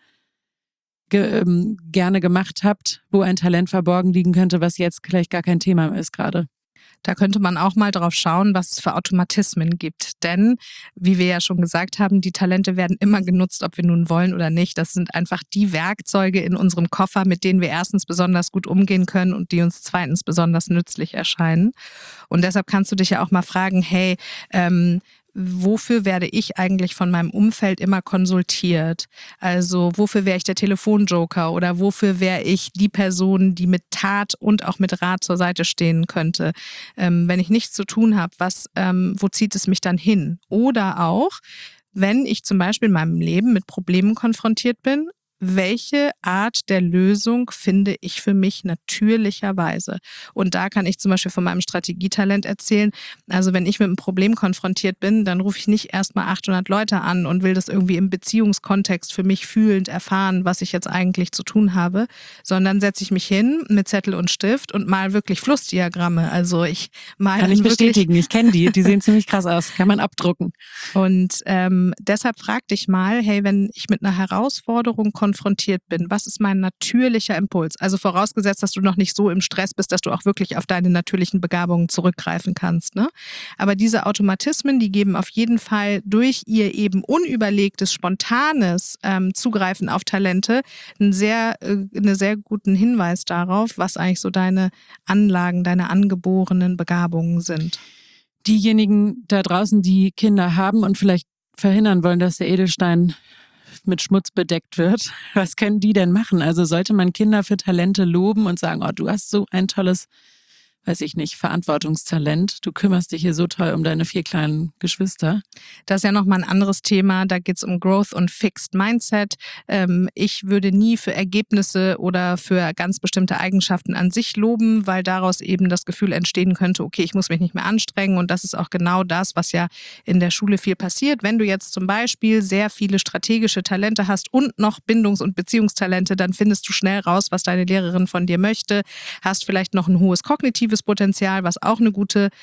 gerne gemacht habt, wo ein Talent verborgen liegen könnte, was jetzt vielleicht gar kein Thema ist gerade? Da könnte man auch mal drauf schauen, was es für Automatismen gibt. Denn, wie wir ja schon gesagt haben, die Talente werden immer genutzt, ob wir nun wollen oder nicht. Das sind einfach die Werkzeuge in unserem Koffer, mit denen wir erstens besonders gut umgehen können und die uns zweitens besonders nützlich erscheinen. Und deshalb kannst du dich ja auch mal fragen, hey, wofür werde ich eigentlich von meinem Umfeld immer konsultiert? Also wofür wäre ich der Telefonjoker oder wofür wäre ich die Person, die mit Tat und auch mit Rat zur Seite stehen könnte? Wenn ich nichts zu tun habe, wo zieht es mich dann hin? Oder auch, wenn ich zum Beispiel in meinem Leben mit Problemen konfrontiert bin, welche Art der Lösung finde ich für mich natürlicherweise? Und da kann ich zum Beispiel von meinem Strategietalent erzählen. Also wenn ich mit einem Problem konfrontiert bin, dann rufe ich nicht erstmal 800 Leute an und will das irgendwie im Beziehungskontext für mich fühlend erfahren, was ich jetzt eigentlich zu tun habe, sondern setze ich mich hin mit Zettel und Stift und mal wirklich Flussdiagramme. Also ich mal kann ich bestätigen, ich kenne die sehen ziemlich krass aus, kann man abdrucken. Und deshalb frag dich mal, hey, wenn ich mit einer Herausforderung konfrontiert bin, was ist mein natürlicher Impuls? Also vorausgesetzt, dass du noch nicht so im Stress bist, dass du auch wirklich auf deine natürlichen Begabungen zurückgreifen kannst. Ne? Aber diese Automatismen, die geben auf jeden Fall durch ihr eben unüberlegtes, spontanes Zugreifen auf Talente einen sehr guten Hinweis darauf, was eigentlich so deine Anlagen, deine angeborenen Begabungen sind. Diejenigen da draußen, die Kinder haben und vielleicht verhindern wollen, dass der Edelstein mit Schmutz bedeckt wird, was können die denn machen? Also sollte man Kinder für Talente loben und sagen, oh, du hast so ein tolles, weiß ich nicht, Verantwortungstalent. Du kümmerst dich hier so toll um deine 4 kleinen Geschwister. Das ist ja nochmal ein anderes Thema. Da geht es um Growth und Fixed Mindset. Ich würde nie für Ergebnisse oder für ganz bestimmte Eigenschaften an sich loben, weil daraus eben das Gefühl entstehen könnte, okay, ich muss mich nicht mehr anstrengen. Und das ist auch genau das, was ja in der Schule viel passiert. Wenn du jetzt zum Beispiel sehr viele strategische Talente hast und noch Bindungs- und Beziehungstalente, dann findest du schnell raus, was deine Lehrerin von dir möchte. Hast vielleicht noch ein hohes kognitives Potenzial, was auch ein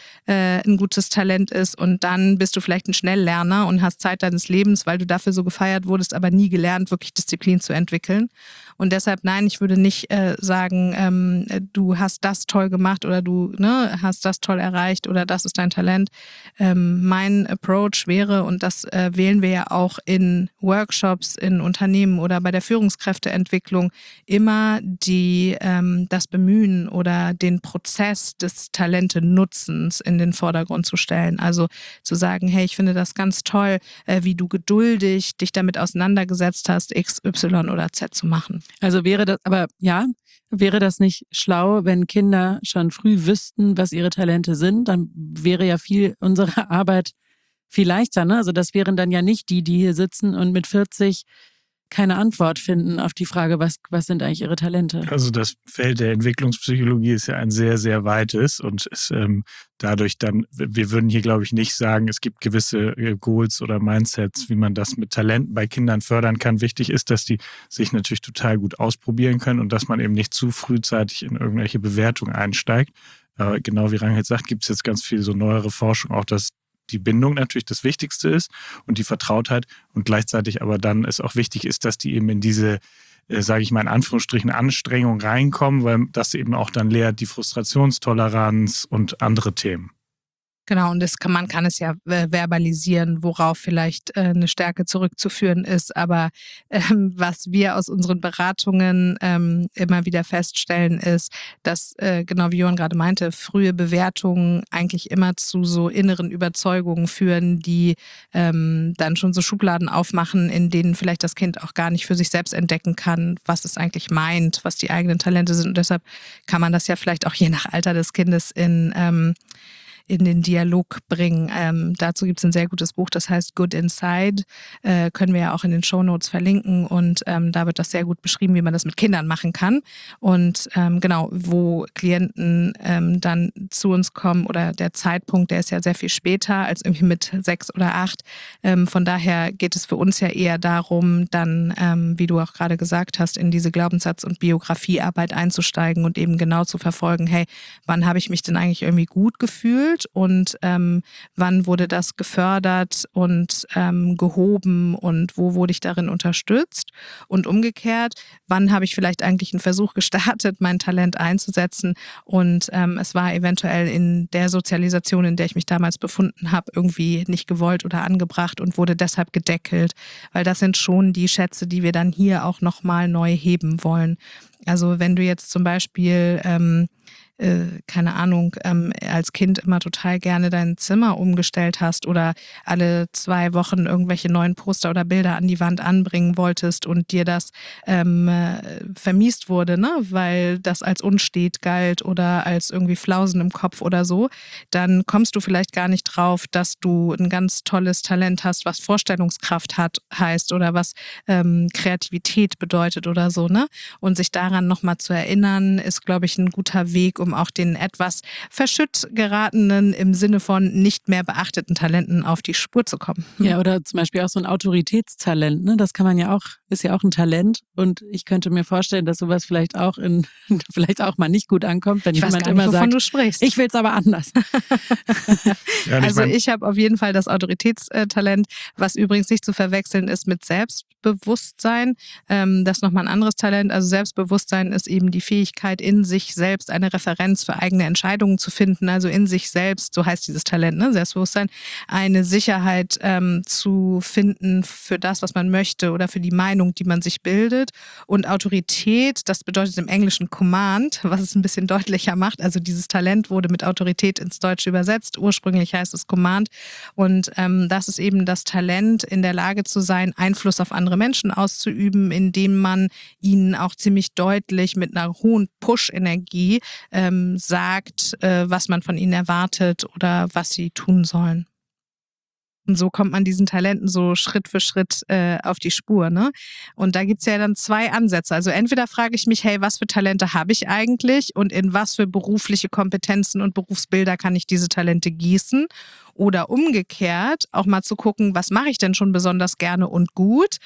gutes Talent ist, und dann bist du vielleicht ein Schnelllerner und hast Zeit deines Lebens, weil du dafür so gefeiert wurdest, aber nie gelernt, wirklich Disziplin zu entwickeln. Und deshalb, nein, ich würde nicht sagen, du hast das toll gemacht oder du hast das toll erreicht oder das ist dein Talent. Mein Approach wäre, und das wählen wir ja auch in Workshops, in Unternehmen oder bei der Führungskräfteentwicklung, immer das Bemühen oder den Prozess des Talente-Nutzens in den Vordergrund zu stellen. Also zu sagen, hey, ich finde das ganz toll, wie du geduldig dich damit auseinandergesetzt hast, X, Y oder Z zu machen. Also wäre das nicht schlau, wenn Kinder schon früh wüssten, was ihre Talente sind? Dann wäre ja viel unserer Arbeit viel leichter, ne? Also das wären dann ja nicht die hier sitzen und mit 40 keine Antwort finden auf die Frage, was sind eigentlich ihre Talente? Also das Feld der Entwicklungspsychologie ist ja ein sehr, sehr weites und ist dadurch dann, wir würden hier, glaube ich, nicht sagen, es gibt gewisse Goals oder Mindsets, wie man das mit Talenten bei Kindern fördern kann. Wichtig ist, dass die sich natürlich total gut ausprobieren können und dass man eben nicht zu frühzeitig in irgendwelche Bewertungen einsteigt. Genau wie Ranghild sagt, gibt es jetzt ganz viel so neuere Forschung, auch dass die Bindung natürlich das Wichtigste ist und die Vertrautheit und gleichzeitig aber dann es auch wichtig ist, dass die eben in diese, sage ich mal in Anführungsstrichen, Anstrengung reinkommen, weil das eben auch dann lehrt die Frustrationstoleranz und andere Themen. Genau, und man kann es ja verbalisieren, worauf vielleicht eine Stärke zurückzuführen ist. Aber was wir aus unseren Beratungen immer wieder feststellen, ist, dass, genau wie Johann gerade meinte, frühe Bewertungen eigentlich immer zu so inneren Überzeugungen führen, die dann schon so Schubladen aufmachen, in denen vielleicht das Kind auch gar nicht für sich selbst entdecken kann, was es eigentlich meint, was die eigenen Talente sind. Und deshalb kann man das ja vielleicht auch je nach Alter des Kindes in den Dialog bringen. Dazu gibt es ein sehr gutes Buch, das heißt Good Inside, können wir ja auch in den Shownotes verlinken, und da wird das sehr gut beschrieben, wie man das mit Kindern machen kann und genau, wo Klienten dann zu uns kommen, oder der Zeitpunkt, der ist ja sehr viel später als irgendwie mit 6 oder 8. Von daher geht es für uns ja eher darum, dann, wie du auch gerade gesagt hast, in diese Glaubenssatz- und Biografiearbeit einzusteigen und eben genau zu verfolgen, hey, wann habe ich mich denn eigentlich irgendwie gut gefühlt? Und wann wurde das gefördert und gehoben und wo wurde ich darin unterstützt? Und umgekehrt, wann habe ich vielleicht eigentlich einen Versuch gestartet, mein Talent einzusetzen und es war eventuell in der Sozialisation, in der ich mich damals befunden habe, irgendwie nicht gewollt oder angebracht und wurde deshalb gedeckelt, weil das sind schon die Schätze, die wir dann hier auch nochmal neu heben wollen. Also wenn du jetzt zum Beispiel keine Ahnung, als Kind immer total gerne dein Zimmer umgestellt hast oder alle 2 Wochen irgendwelche neuen Poster oder Bilder an die Wand anbringen wolltest und dir das vermiest wurde, ne? Weil das als unstet galt oder als irgendwie Flausen im Kopf oder so, dann kommst du vielleicht gar nicht drauf, dass du ein ganz tolles Talent hast, was Vorstellungskraft heißt oder was Kreativität bedeutet oder so, ne? Und sich daran nochmal zu erinnern, ist, glaube ich, ein guter Weg, um auch den etwas verschütt geratenen, im Sinne von nicht mehr beachteten Talenten auf die Spur zu kommen. Ja, oder zum Beispiel auch so ein Autoritätstalent, ne? Das kann man ja auch, ist ja auch ein Talent. Und ich könnte mir vorstellen, dass sowas vielleicht auch vielleicht auch mal nicht gut ankommt, wenn jemand gar nicht, immer wovon sagt, du sprichst. Ich will es aber anders. Ja, also ich habe auf jeden Fall das Autoritätstalent, was übrigens nicht zu verwechseln ist mit Selbstbewusstsein. Das ist nochmal ein anderes Talent. Also Selbstbewusstsein ist eben die Fähigkeit, in sich selbst eine Referenz für eigene Entscheidungen zu finden. Also in sich selbst, so heißt dieses Talent, ne? Selbstbewusstsein, eine Sicherheit zu finden für das, was man möchte oder für die Meinung, die man sich bildet. Und Autorität, das bedeutet im Englischen Command, was es ein bisschen deutlicher macht. Also dieses Talent wurde mit Autorität ins Deutsche übersetzt. Ursprünglich heißt es Command. Und das ist eben das Talent, in der Lage zu sein, Einfluss auf andere Menschen auszuüben, indem man ihnen auch ziemlich deutlich mit einer hohen Push-Energie sagt, was man von ihnen erwartet oder was sie tun sollen. Und so kommt man diesen Talenten so Schritt für Schritt auf die Spur, ne? Und da gibt's ja dann 2 Ansätze. Also entweder frage ich mich, hey, was für Talente habe ich eigentlich und in was für berufliche Kompetenzen und Berufsbilder kann ich diese Talente gießen? Oder umgekehrt auch mal zu gucken, was mache ich denn schon besonders gerne und gut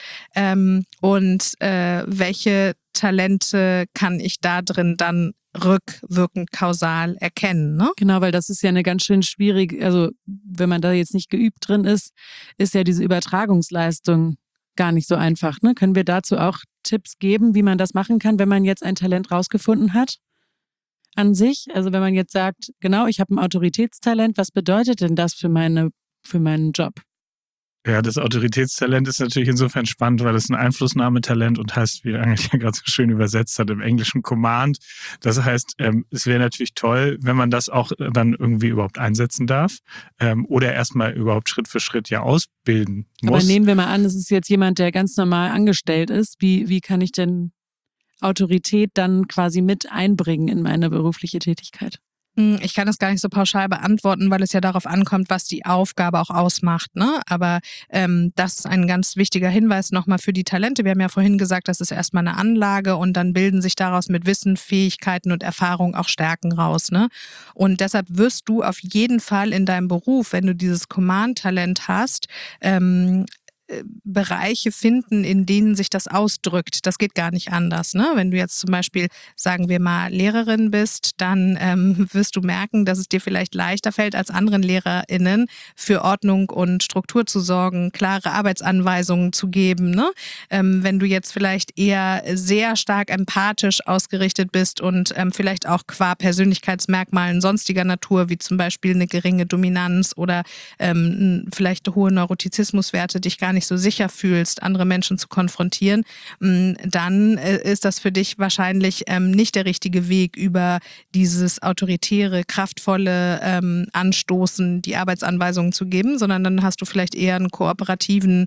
und welche Talente kann ich da drin dann rückwirkend kausal erkennen, ne? Genau, weil das ist ja eine ganz schön schwierig, also wenn man da jetzt nicht geübt drin ist ja diese Übertragungsleistung gar nicht so einfach, ne? Können wir dazu auch Tipps geben, wie man das machen kann, wenn man jetzt ein Talent rausgefunden hat an sich? Also wenn man jetzt sagt, genau, ich habe ein Autoritätstalent, was bedeutet denn das für meinen Job? Ja, das Autoritätstalent ist natürlich insofern spannend, weil es ein Einflussnahmetalent und heißt, wie Angel ja gerade so schön übersetzt hat, im Englischen Command. Das heißt, es wäre natürlich toll, wenn man das auch dann irgendwie überhaupt einsetzen darf oder erstmal überhaupt Schritt für Schritt ja ausbilden muss. Aber nehmen wir mal an, es ist jetzt jemand, der ganz normal angestellt ist. Wie kann ich denn Autorität dann quasi mit einbringen in meine berufliche Tätigkeit? Ich kann das gar nicht so pauschal beantworten, weil es ja darauf ankommt, was die Aufgabe auch ausmacht, ne? Aber das ist ein ganz wichtiger Hinweis nochmal für die Talente. Wir haben ja vorhin gesagt, das ist erstmal eine Anlage und dann bilden sich daraus mit Wissen, Fähigkeiten und Erfahrung auch Stärken raus, ne? Und deshalb wirst du auf jeden Fall in deinem Beruf, wenn du dieses Command-Talent hast, Bereiche finden, in denen sich das ausdrückt. Das geht gar nicht anders, ne? Wenn du jetzt zum Beispiel, sagen wir mal, Lehrerin bist, dann wirst du merken, dass es dir vielleicht leichter fällt, als anderen LehrerInnen für Ordnung und Struktur zu sorgen, klare Arbeitsanweisungen zu geben, ne? Wenn du jetzt vielleicht eher sehr stark empathisch ausgerichtet bist und vielleicht auch qua Persönlichkeitsmerkmalen sonstiger Natur, wie zum Beispiel eine geringe Dominanz oder vielleicht hohe Neurotizismuswerte, dich gar nicht so sicher fühlst, andere Menschen zu konfrontieren, dann ist das für dich wahrscheinlich nicht der richtige Weg, über dieses autoritäre, kraftvolle Anstoßen die Arbeitsanweisungen zu geben, sondern dann hast du vielleicht eher einen kooperativen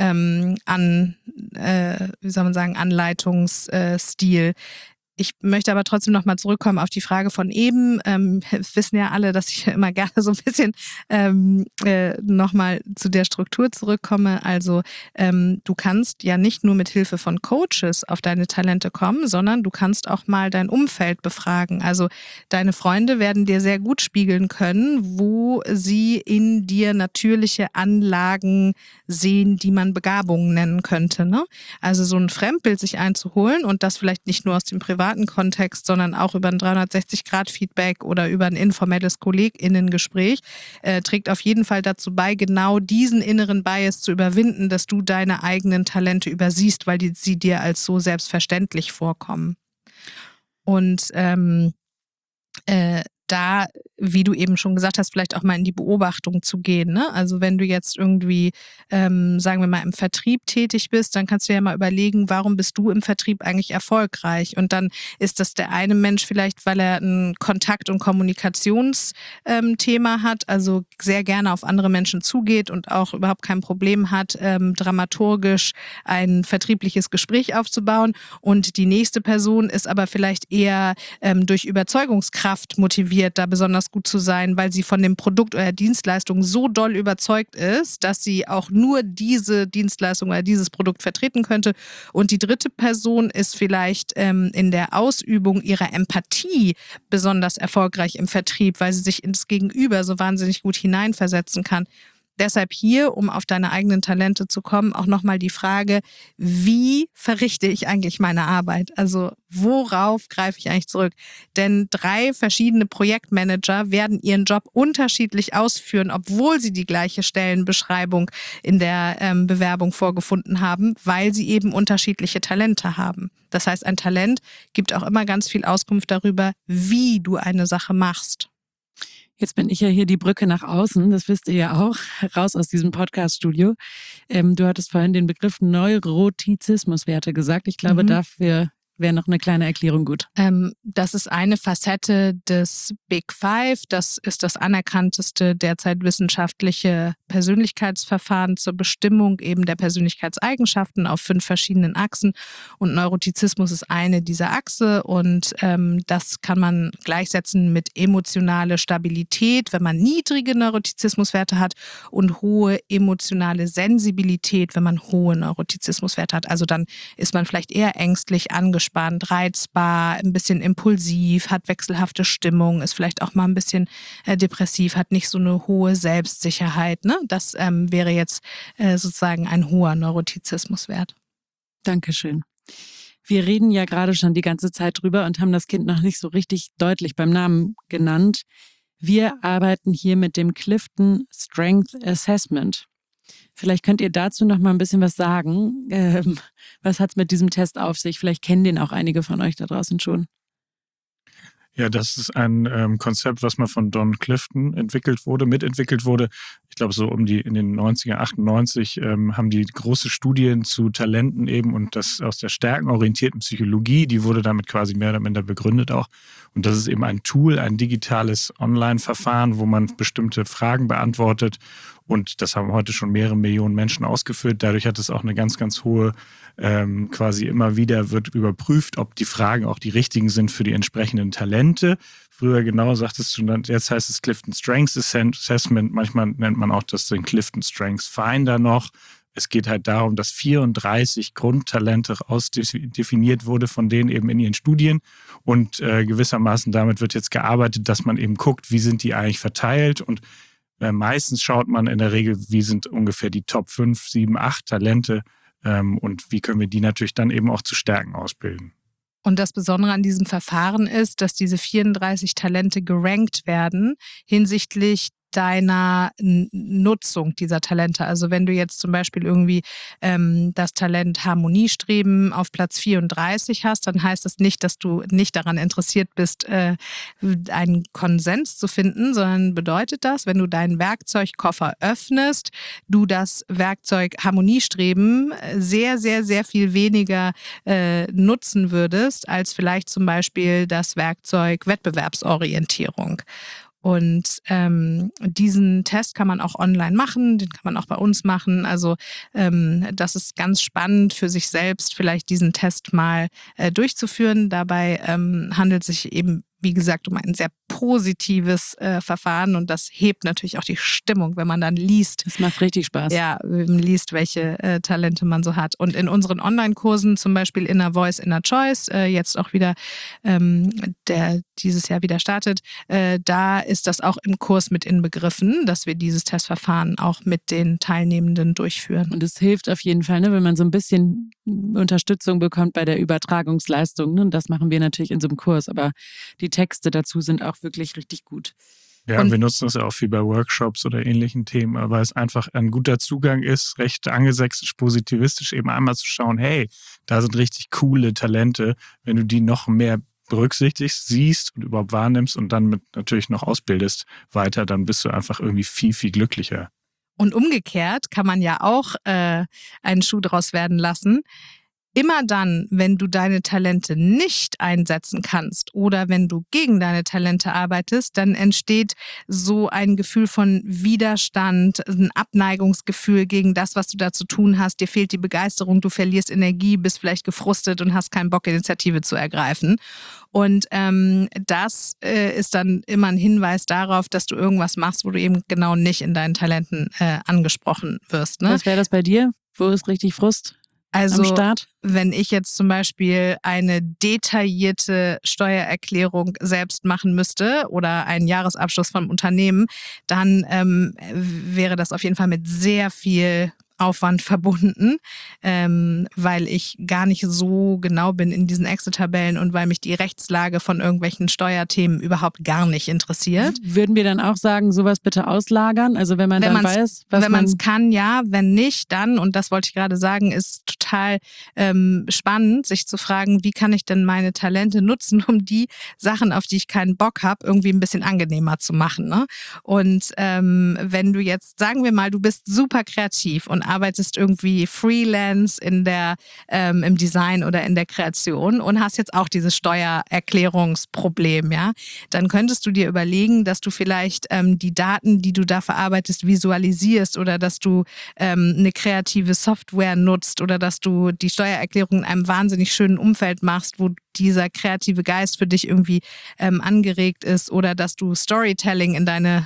Anleitungsstil. Ich möchte aber trotzdem nochmal zurückkommen auf die Frage von eben. Wissen ja alle, dass ich immer gerne so ein bisschen nochmal zu der Struktur zurückkomme. Also du kannst ja nicht nur mit Hilfe von Coaches auf deine Talente kommen, sondern du kannst auch mal dein Umfeld befragen. Also deine Freunde werden dir sehr gut spiegeln können, wo sie in dir natürliche Anlagen sehen, die man Begabungen nennen könnte, ne? Also so ein Fremdbild sich einzuholen und das vielleicht nicht nur aus dem privaten Kontext, sondern auch über ein 360-Grad-Feedback oder über ein informelles KollegInnen-Gespräch, trägt auf jeden Fall dazu bei, genau diesen inneren Bias zu überwinden, dass du deine eigenen Talente übersiehst, weil sie dir als so selbstverständlich vorkommen. Und da, wie du eben schon gesagt hast, vielleicht auch mal in die Beobachtung zu gehen. Ne? Also wenn du jetzt irgendwie, sagen wir mal, im Vertrieb tätig bist, dann kannst du ja mal überlegen, warum bist du im Vertrieb eigentlich erfolgreich? Und dann ist das der eine Mensch vielleicht, weil er ein Kontakt- und Kommunikationsthema hat, also sehr gerne auf andere Menschen zugeht und auch überhaupt kein Problem hat, dramaturgisch ein vertriebliches Gespräch aufzubauen. Und die nächste Person ist aber vielleicht eher durch Überzeugungskraft motiviert, da besonders gut zu sein, weil sie von dem Produkt oder Dienstleistung so doll überzeugt ist, dass sie auch nur diese Dienstleistung oder dieses Produkt vertreten könnte. Und die dritte Person ist vielleicht in der Ausübung ihrer Empathie besonders erfolgreich im Vertrieb, weil sie sich ins Gegenüber so wahnsinnig gut hineinversetzen kann. Deshalb hier, um auf deine eigenen Talente zu kommen, auch nochmal die Frage, wie verrichte ich eigentlich meine Arbeit? Also worauf greife ich eigentlich zurück? Denn 3 verschiedene Projektmanager werden ihren Job unterschiedlich ausführen, obwohl sie die gleiche Stellenbeschreibung in der Bewerbung vorgefunden haben, weil sie eben unterschiedliche Talente haben. Das heißt, ein Talent gibt auch immer ganz viel Auskunft darüber, wie du eine Sache machst. Jetzt bin ich ja hier die Brücke nach außen, das wisst ihr ja auch, raus aus diesem Podcast-Studio. Du hattest vorhin den Begriff Neurotizismuswerte gesagt. Ich glaube, dafür wäre noch eine kleine Erklärung gut. Das ist eine Facette des Big Five. Das ist das anerkannteste derzeit wissenschaftliche Persönlichkeitsverfahren zur Bestimmung eben der Persönlichkeitseigenschaften auf 5 verschiedenen Achsen. Und Neurotizismus ist eine dieser Achse und das kann man gleichsetzen mit emotionale Stabilität, wenn man niedrige Neurotizismuswerte hat, und hohe emotionale Sensibilität, wenn man hohe Neurotizismuswerte hat. Also dann ist man vielleicht eher ängstlich, angespannt, reizbar, ein bisschen impulsiv, hat wechselhafte Stimmung, ist vielleicht auch mal ein bisschen depressiv, hat nicht so eine hohe Selbstsicherheit. Ne? Das wäre jetzt sozusagen ein hoher Neurotizismuswert. Dankeschön. Wir reden ja gerade schon die ganze Zeit drüber und haben das Kind noch nicht so richtig deutlich beim Namen genannt. Wir arbeiten hier mit dem Clifton Strength Assessment. Vielleicht könnt ihr dazu noch mal ein bisschen was sagen. Was hat es mit diesem Test auf sich? Vielleicht kennen den auch einige von euch da draußen schon. Ja, das ist ein Konzept, was mal von Don Clifton mitentwickelt wurde. Ich glaube, so in den 90er, 98 haben die große Studien zu Talenten eben und das aus der stärkenorientierten Psychologie, die wurde damit quasi mehr oder minder begründet auch. Und das ist eben ein Tool, ein digitales Online-Verfahren, wo man bestimmte Fragen beantwortet. Und das haben heute schon mehrere Millionen Menschen ausgeführt. Dadurch hat es auch eine ganz, ganz hohe, quasi immer wieder wird überprüft, ob die Fragen auch die richtigen sind für die entsprechenden Talente. Früher genau sagtest du, jetzt heißt es Clifton Strengths Assessment. Manchmal nennt man auch das den Clifton Strengths Finder noch. Es geht halt darum, dass 34 Grundtalente ausdefiniert wurde, von denen eben in ihren Studien. Und gewissermaßen damit wird jetzt gearbeitet, dass man eben guckt, wie sind die eigentlich verteilt. Und meistens schaut man in der Regel, wie sind ungefähr die Top 5, 7, 8 Talente und wie können wir die natürlich dann eben auch zu Stärken ausbilden. Und das Besondere an diesem Verfahren ist, dass diese 34 Talente gerankt werden hinsichtlich deiner Nutzung dieser Talente. Also wenn du jetzt zum Beispiel irgendwie das Talent Harmoniestreben auf Platz 34 hast, dann heißt das nicht, dass du nicht daran interessiert bist, einen Konsens zu finden, sondern bedeutet das, wenn du deinen Werkzeugkoffer öffnest, du das Werkzeug Harmoniestreben sehr, sehr, sehr viel weniger nutzen würdest, als vielleicht zum Beispiel das Werkzeug Wettbewerbsorientierung. Und diesen Test kann man auch online machen, den kann man auch bei uns machen. Also das ist ganz spannend für sich selbst, vielleicht diesen Test mal durchzuführen. Dabei handelt es sich eben, wie gesagt, um ein sehr positives Verfahren und das hebt natürlich auch die Stimmung, wenn man dann liest. Das macht richtig Spaß. Ja, liest, welche Talente man so hat. Und in unseren Online-Kursen, zum Beispiel Inner Voice, Inner Choice, jetzt auch wieder, der dieses Jahr wieder startet, da ist das auch im Kurs mit inbegriffen, dass wir dieses Testverfahren auch mit den Teilnehmenden durchführen. Und es hilft auf jeden Fall, ne, wenn man so ein bisschen Unterstützung bekommt bei der Übertragungsleistung. Ne? Und das machen wir natürlich in so einem Kurs, aber die Texte dazu sind auch wirklich richtig gut. Ja, und wir nutzen das ja auch viel bei Workshops oder ähnlichen Themen, weil es einfach ein guter Zugang ist, recht angelsächsisch, positivistisch, eben einmal zu schauen, hey, da sind richtig coole Talente. Wenn du die noch mehr berücksichtigst, siehst und überhaupt wahrnimmst und dann mit natürlich noch ausbildest weiter, dann bist du einfach irgendwie viel, viel glücklicher. Und umgekehrt kann man ja auch einen Schuh draus werden lassen. Immer dann, wenn du deine Talente nicht einsetzen kannst oder wenn du gegen deine Talente arbeitest, dann entsteht so ein Gefühl von Widerstand, ein Abneigungsgefühl gegen das, was du da zu tun hast. Dir fehlt die Begeisterung, du verlierst Energie, bist vielleicht gefrustet und hast keinen Bock, Initiative zu ergreifen. Und das ist dann immer ein Hinweis darauf, dass du irgendwas machst, wo du eben genau nicht in deinen Talenten angesprochen wirst. Ne? Was wäre das bei dir? Wo ist richtig Frust? Also, am Start? Wenn ich jetzt zum Beispiel eine detaillierte Steuererklärung selbst machen müsste oder einen Jahresabschluss vom Unternehmen, dann wäre das auf jeden Fall mit sehr viel Aufwand verbunden, weil ich gar nicht so genau bin in diesen Excel-Tabellen und weil mich die Rechtslage von irgendwelchen Steuerthemen überhaupt gar nicht interessiert. Würden wir dann auch sagen, sowas bitte auslagern? Also wenn man dann weiß, was wenn man es kann, ja. Wenn nicht, dann, und das wollte ich gerade sagen, ist total spannend, sich zu fragen, wie kann ich denn meine Talente nutzen, um die Sachen, auf die ich keinen Bock habe, irgendwie ein bisschen angenehmer zu machen. Ne? Und wenn du jetzt, sagen wir mal, du bist super kreativ und arbeitest irgendwie Freelance im Design oder in der Kreation und hast jetzt auch dieses Steuererklärungsproblem, ja, dann könntest du dir überlegen, dass du vielleicht die Daten, die du da verarbeitest, visualisierst oder dass du eine kreative Software nutzt oder dass du die Steuererklärung in einem wahnsinnig schönen Umfeld machst, wo dieser kreative Geist für dich irgendwie angeregt ist oder dass du Storytelling in deine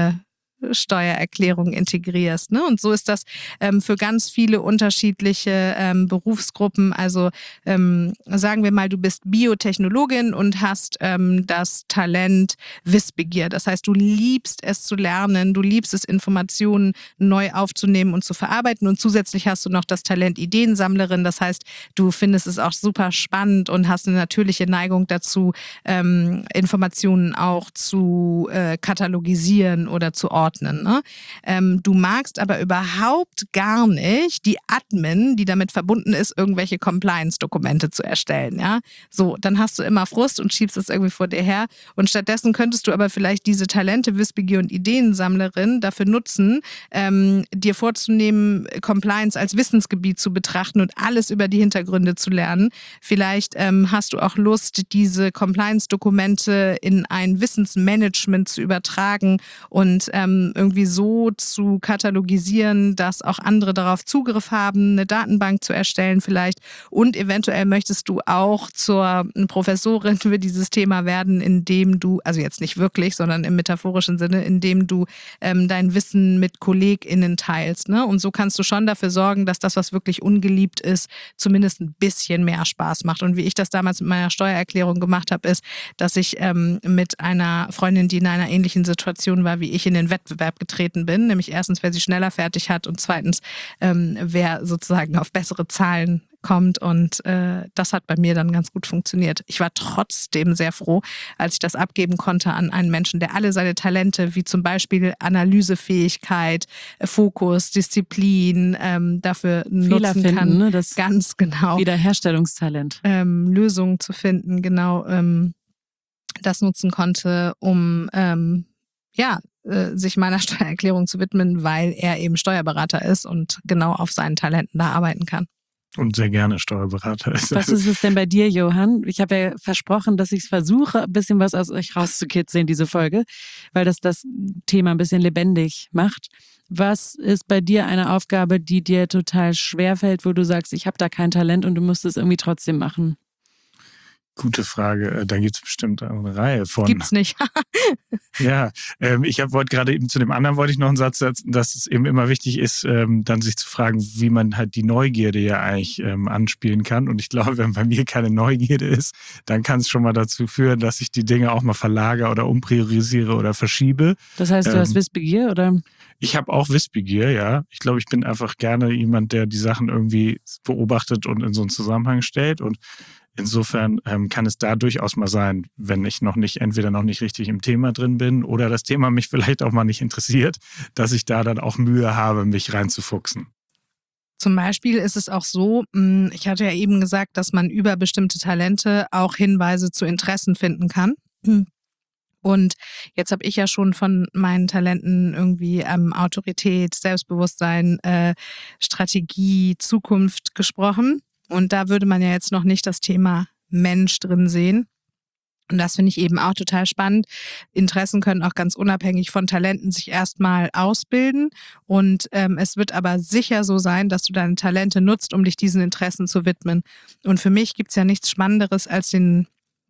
Steuererklärung integrierst. Ne? Und so ist das für ganz viele unterschiedliche Berufsgruppen. Also sagen wir mal, du bist Biotechnologin und hast das Talent Wissbegier. Das heißt, du liebst es zu lernen, du liebst es, Informationen neu aufzunehmen und zu verarbeiten. Und zusätzlich hast du noch das Talent Ideensammlerin. Das heißt, du findest es auch super spannend und hast eine natürliche Neigung Informationen auch zu katalogisieren oder zu ordnen. Ne? Du magst aber überhaupt gar nicht die Admin, die damit verbunden ist, irgendwelche Compliance-Dokumente zu erstellen. Ja? So, dann hast du immer Frust und schiebst es irgendwie vor dir her. Und stattdessen könntest du aber vielleicht diese Talente, Wissbegier und Ideensammlerin dafür nutzen, dir vorzunehmen, Compliance als Wissensgebiet zu betrachten und alles über die Hintergründe zu lernen. Vielleicht hast du auch Lust, diese Compliance-Dokumente in ein Wissensmanagement zu übertragen und irgendwie so zu katalogisieren, dass auch andere darauf Zugriff haben, eine Datenbank zu erstellen vielleicht. Und eventuell möchtest du auch zur Professorin für dieses Thema werden, indem du, also jetzt nicht wirklich, sondern im metaphorischen Sinne, indem du dein Wissen mit KollegInnen teilst. Ne? Und so kannst du schon dafür sorgen, dass das, was wirklich ungeliebt ist, zumindest ein bisschen mehr Spaß macht. Und wie ich das damals mit meiner Steuererklärung gemacht habe, ist, dass ich mit einer Freundin, die in einer ähnlichen Situation war wie ich, in den Wettbewerb getreten bin. Nämlich erstens, wer sie schneller fertig hat und zweitens, wer sozusagen auf bessere Zahlen kommt. Und das hat bei mir dann ganz gut funktioniert. Ich war trotzdem sehr froh, als ich das abgeben konnte an einen Menschen, der alle seine Talente, wie zum Beispiel Analysefähigkeit, Fokus, Disziplin, dafür Fehler nutzen finden, kann. Ne? Das ganz genau. Wiederherstellungstalent. Lösungen zu finden, genau. Das nutzen konnte, um sich meiner Steuererklärung zu widmen, weil er eben Steuerberater ist und genau auf seinen Talenten da arbeiten kann. Und sehr gerne Steuerberater ist. Was ist es denn bei dir, Johann? Ich habe ja versprochen, dass ich es versuche, ein bisschen was aus euch rauszukitzeln, diese Folge, weil das Thema ein bisschen lebendig macht. Was ist bei dir eine Aufgabe, die dir total schwerfällt, wo du sagst, ich habe da kein Talent und du musst es irgendwie trotzdem machen? Gute Frage. Da gibt es bestimmt eine Reihe von. Gibt's nicht. Ja, wollte gerade eben zu dem anderen wollte ich noch einen Satz setzen, dass es eben immer wichtig ist, dann sich zu fragen, wie man halt die Neugierde ja eigentlich anspielen kann. Und ich glaube, wenn bei mir keine Neugierde ist, dann kann es schon mal dazu führen, dass ich die Dinge auch mal verlagere oder umpriorisiere oder verschiebe. Das heißt, du hast Wissbegier, oder? Ich habe auch Wissbegier, ja. Ich glaube, ich bin einfach gerne jemand, der die Sachen irgendwie beobachtet und in so einen Zusammenhang stellt. Und insofern kann es da durchaus mal sein, wenn ich entweder noch nicht richtig im Thema drin bin oder das Thema mich vielleicht auch mal nicht interessiert, dass ich da dann auch Mühe habe, mich reinzufuchsen. Zum Beispiel ist es auch so, ich hatte ja eben gesagt, dass man über bestimmte Talente auch Hinweise zu Interessen finden kann. Und jetzt habe ich ja schon von meinen Talenten irgendwie Autorität, Selbstbewusstsein, Strategie, Zukunft gesprochen. Und da würde man ja jetzt noch nicht das Thema Mensch drin sehen. Und das finde ich eben auch total spannend. Interessen können auch ganz unabhängig von Talenten sich erstmal ausbilden. Und es wird aber sicher so sein, dass du deine Talente nutzt, um dich diesen Interessen zu widmen. Und für mich gibt es ja nichts Spannenderes als den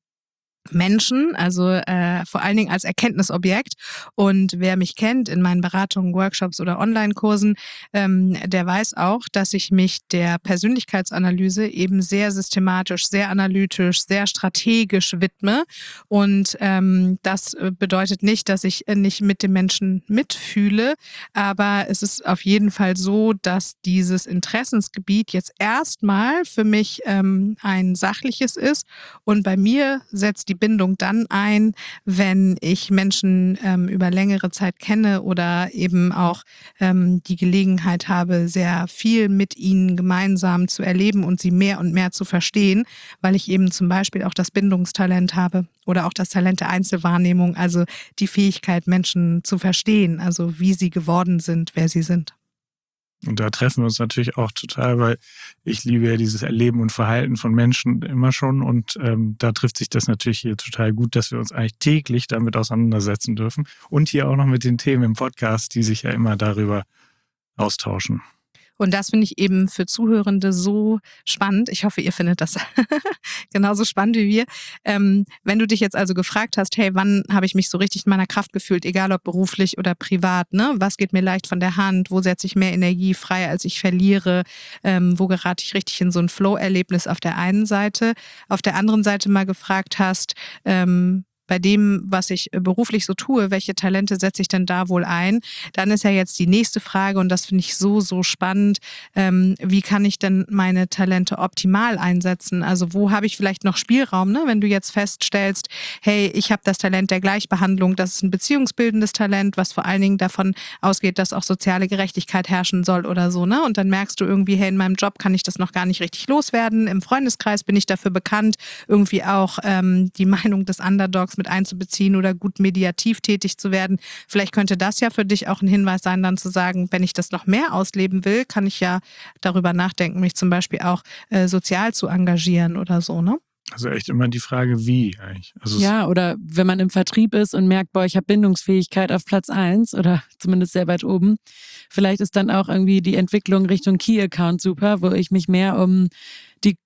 Menschen, also vor allen Dingen als Erkenntnisobjekt. Und wer mich kennt in meinen Beratungen, Workshops oder Online-Kursen, der weiß auch, dass ich mich der Persönlichkeitsanalyse eben sehr systematisch, sehr analytisch, sehr strategisch widme. Und das bedeutet nicht, dass ich nicht mit dem Menschen mitfühle, aber es ist auf jeden Fall so, dass dieses Interessensgebiet jetzt erstmal für mich ein sachliches ist. Und bei mir setzt die Bindung dann ein, wenn ich Menschen über längere Zeit kenne oder eben auch die Gelegenheit habe, sehr viel mit ihnen gemeinsam zu erleben und sie mehr und mehr zu verstehen, weil ich eben zum Beispiel auch das Bindungstalent habe oder auch das Talent der Einzelwahrnehmung, also die Fähigkeit, Menschen zu verstehen, also wie sie geworden sind, wer sie sind. Und da treffen wir uns natürlich auch total, weil ich liebe ja dieses Erleben und Verhalten von Menschen immer schon. Und da trifft sich das natürlich hier total gut, dass wir uns eigentlich täglich damit auseinandersetzen dürfen. Und hier auch noch mit den Themen im Podcast, die sich ja immer darüber austauschen. Und das finde ich eben für Zuhörende so spannend. Ich hoffe, ihr findet das genauso spannend wie wir. Wenn du dich jetzt also gefragt hast, hey, wann habe ich mich so richtig in meiner Kraft gefühlt, egal ob beruflich oder privat, ne? Was geht mir leicht von der Hand? Wo setze ich mehr Energie frei, als ich verliere? Wo gerate ich richtig in so ein Flow-Erlebnis auf der einen Seite? Auf der anderen Seite mal gefragt hast, bei dem, was ich beruflich so tue, welche Talente setze ich denn da wohl ein? Dann ist ja jetzt die nächste Frage, und das finde ich so, so spannend, wie kann ich denn meine Talente optimal einsetzen? Also wo habe ich vielleicht noch Spielraum, ne? Wenn du jetzt feststellst, hey, ich habe das Talent der Gleichbehandlung, das ist ein beziehungsbildendes Talent, was vor allen Dingen davon ausgeht, dass auch soziale Gerechtigkeit herrschen soll oder so, ne? Und dann merkst du irgendwie, hey, in meinem Job kann ich das noch gar nicht richtig loswerden. Im Freundeskreis bin ich dafür bekannt, irgendwie auch die Meinung des Underdogs mit einzubeziehen oder gut mediativ tätig zu werden. Vielleicht könnte das ja für dich auch ein Hinweis sein, dann zu sagen, wenn ich das noch mehr ausleben will, kann ich ja darüber nachdenken, mich zum Beispiel auch sozial zu engagieren oder so, ne? Also echt immer die Frage, wie eigentlich. Also ja, oder wenn man im Vertrieb ist und merkt, boah, ich habe Bindungsfähigkeit auf Platz 1 oder zumindest sehr weit oben. Vielleicht ist dann auch irgendwie die Entwicklung Richtung Key-Account super, wo ich mich mehr um die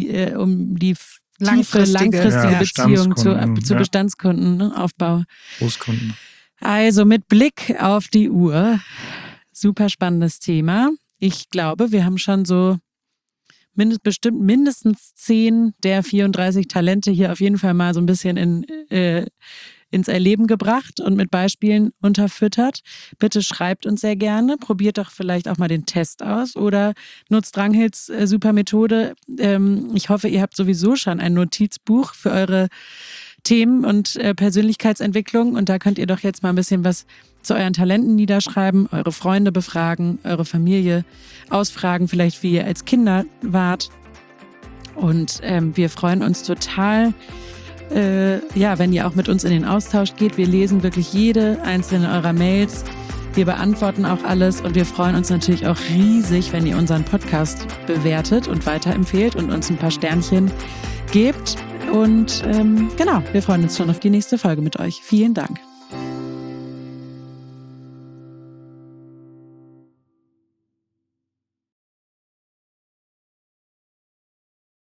langfristige Beziehung zu Bestandskunden aufbaue. Großkunden. Also mit Blick auf die Uhr, super spannendes Thema. Ich glaube, wir haben schon so bestimmt mindestens 10 der 34 Talente hier auf jeden Fall mal so ein bisschen ins Erleben gebracht und mit Beispielen unterfüttert. Bitte schreibt uns sehr gerne, probiert doch vielleicht auch mal den Test aus oder nutzt Ranghilds super Methode. Ich hoffe, ihr habt sowieso schon ein Notizbuch für eure Themen und Persönlichkeitsentwicklung und da könnt ihr doch jetzt mal ein bisschen was zu euren Talenten niederschreiben, eure Freunde befragen, eure Familie ausfragen, vielleicht wie ihr als Kinder wart. Und wir freuen uns total, wenn ihr auch mit uns in den Austausch geht. Wir lesen wirklich jede einzelne eurer Mails. Wir beantworten auch alles und wir freuen uns natürlich auch riesig, wenn ihr unseren Podcast bewertet und weiterempfehlt und uns ein paar Sternchen gebt. Und wir freuen uns schon auf die nächste Folge mit euch. Vielen Dank.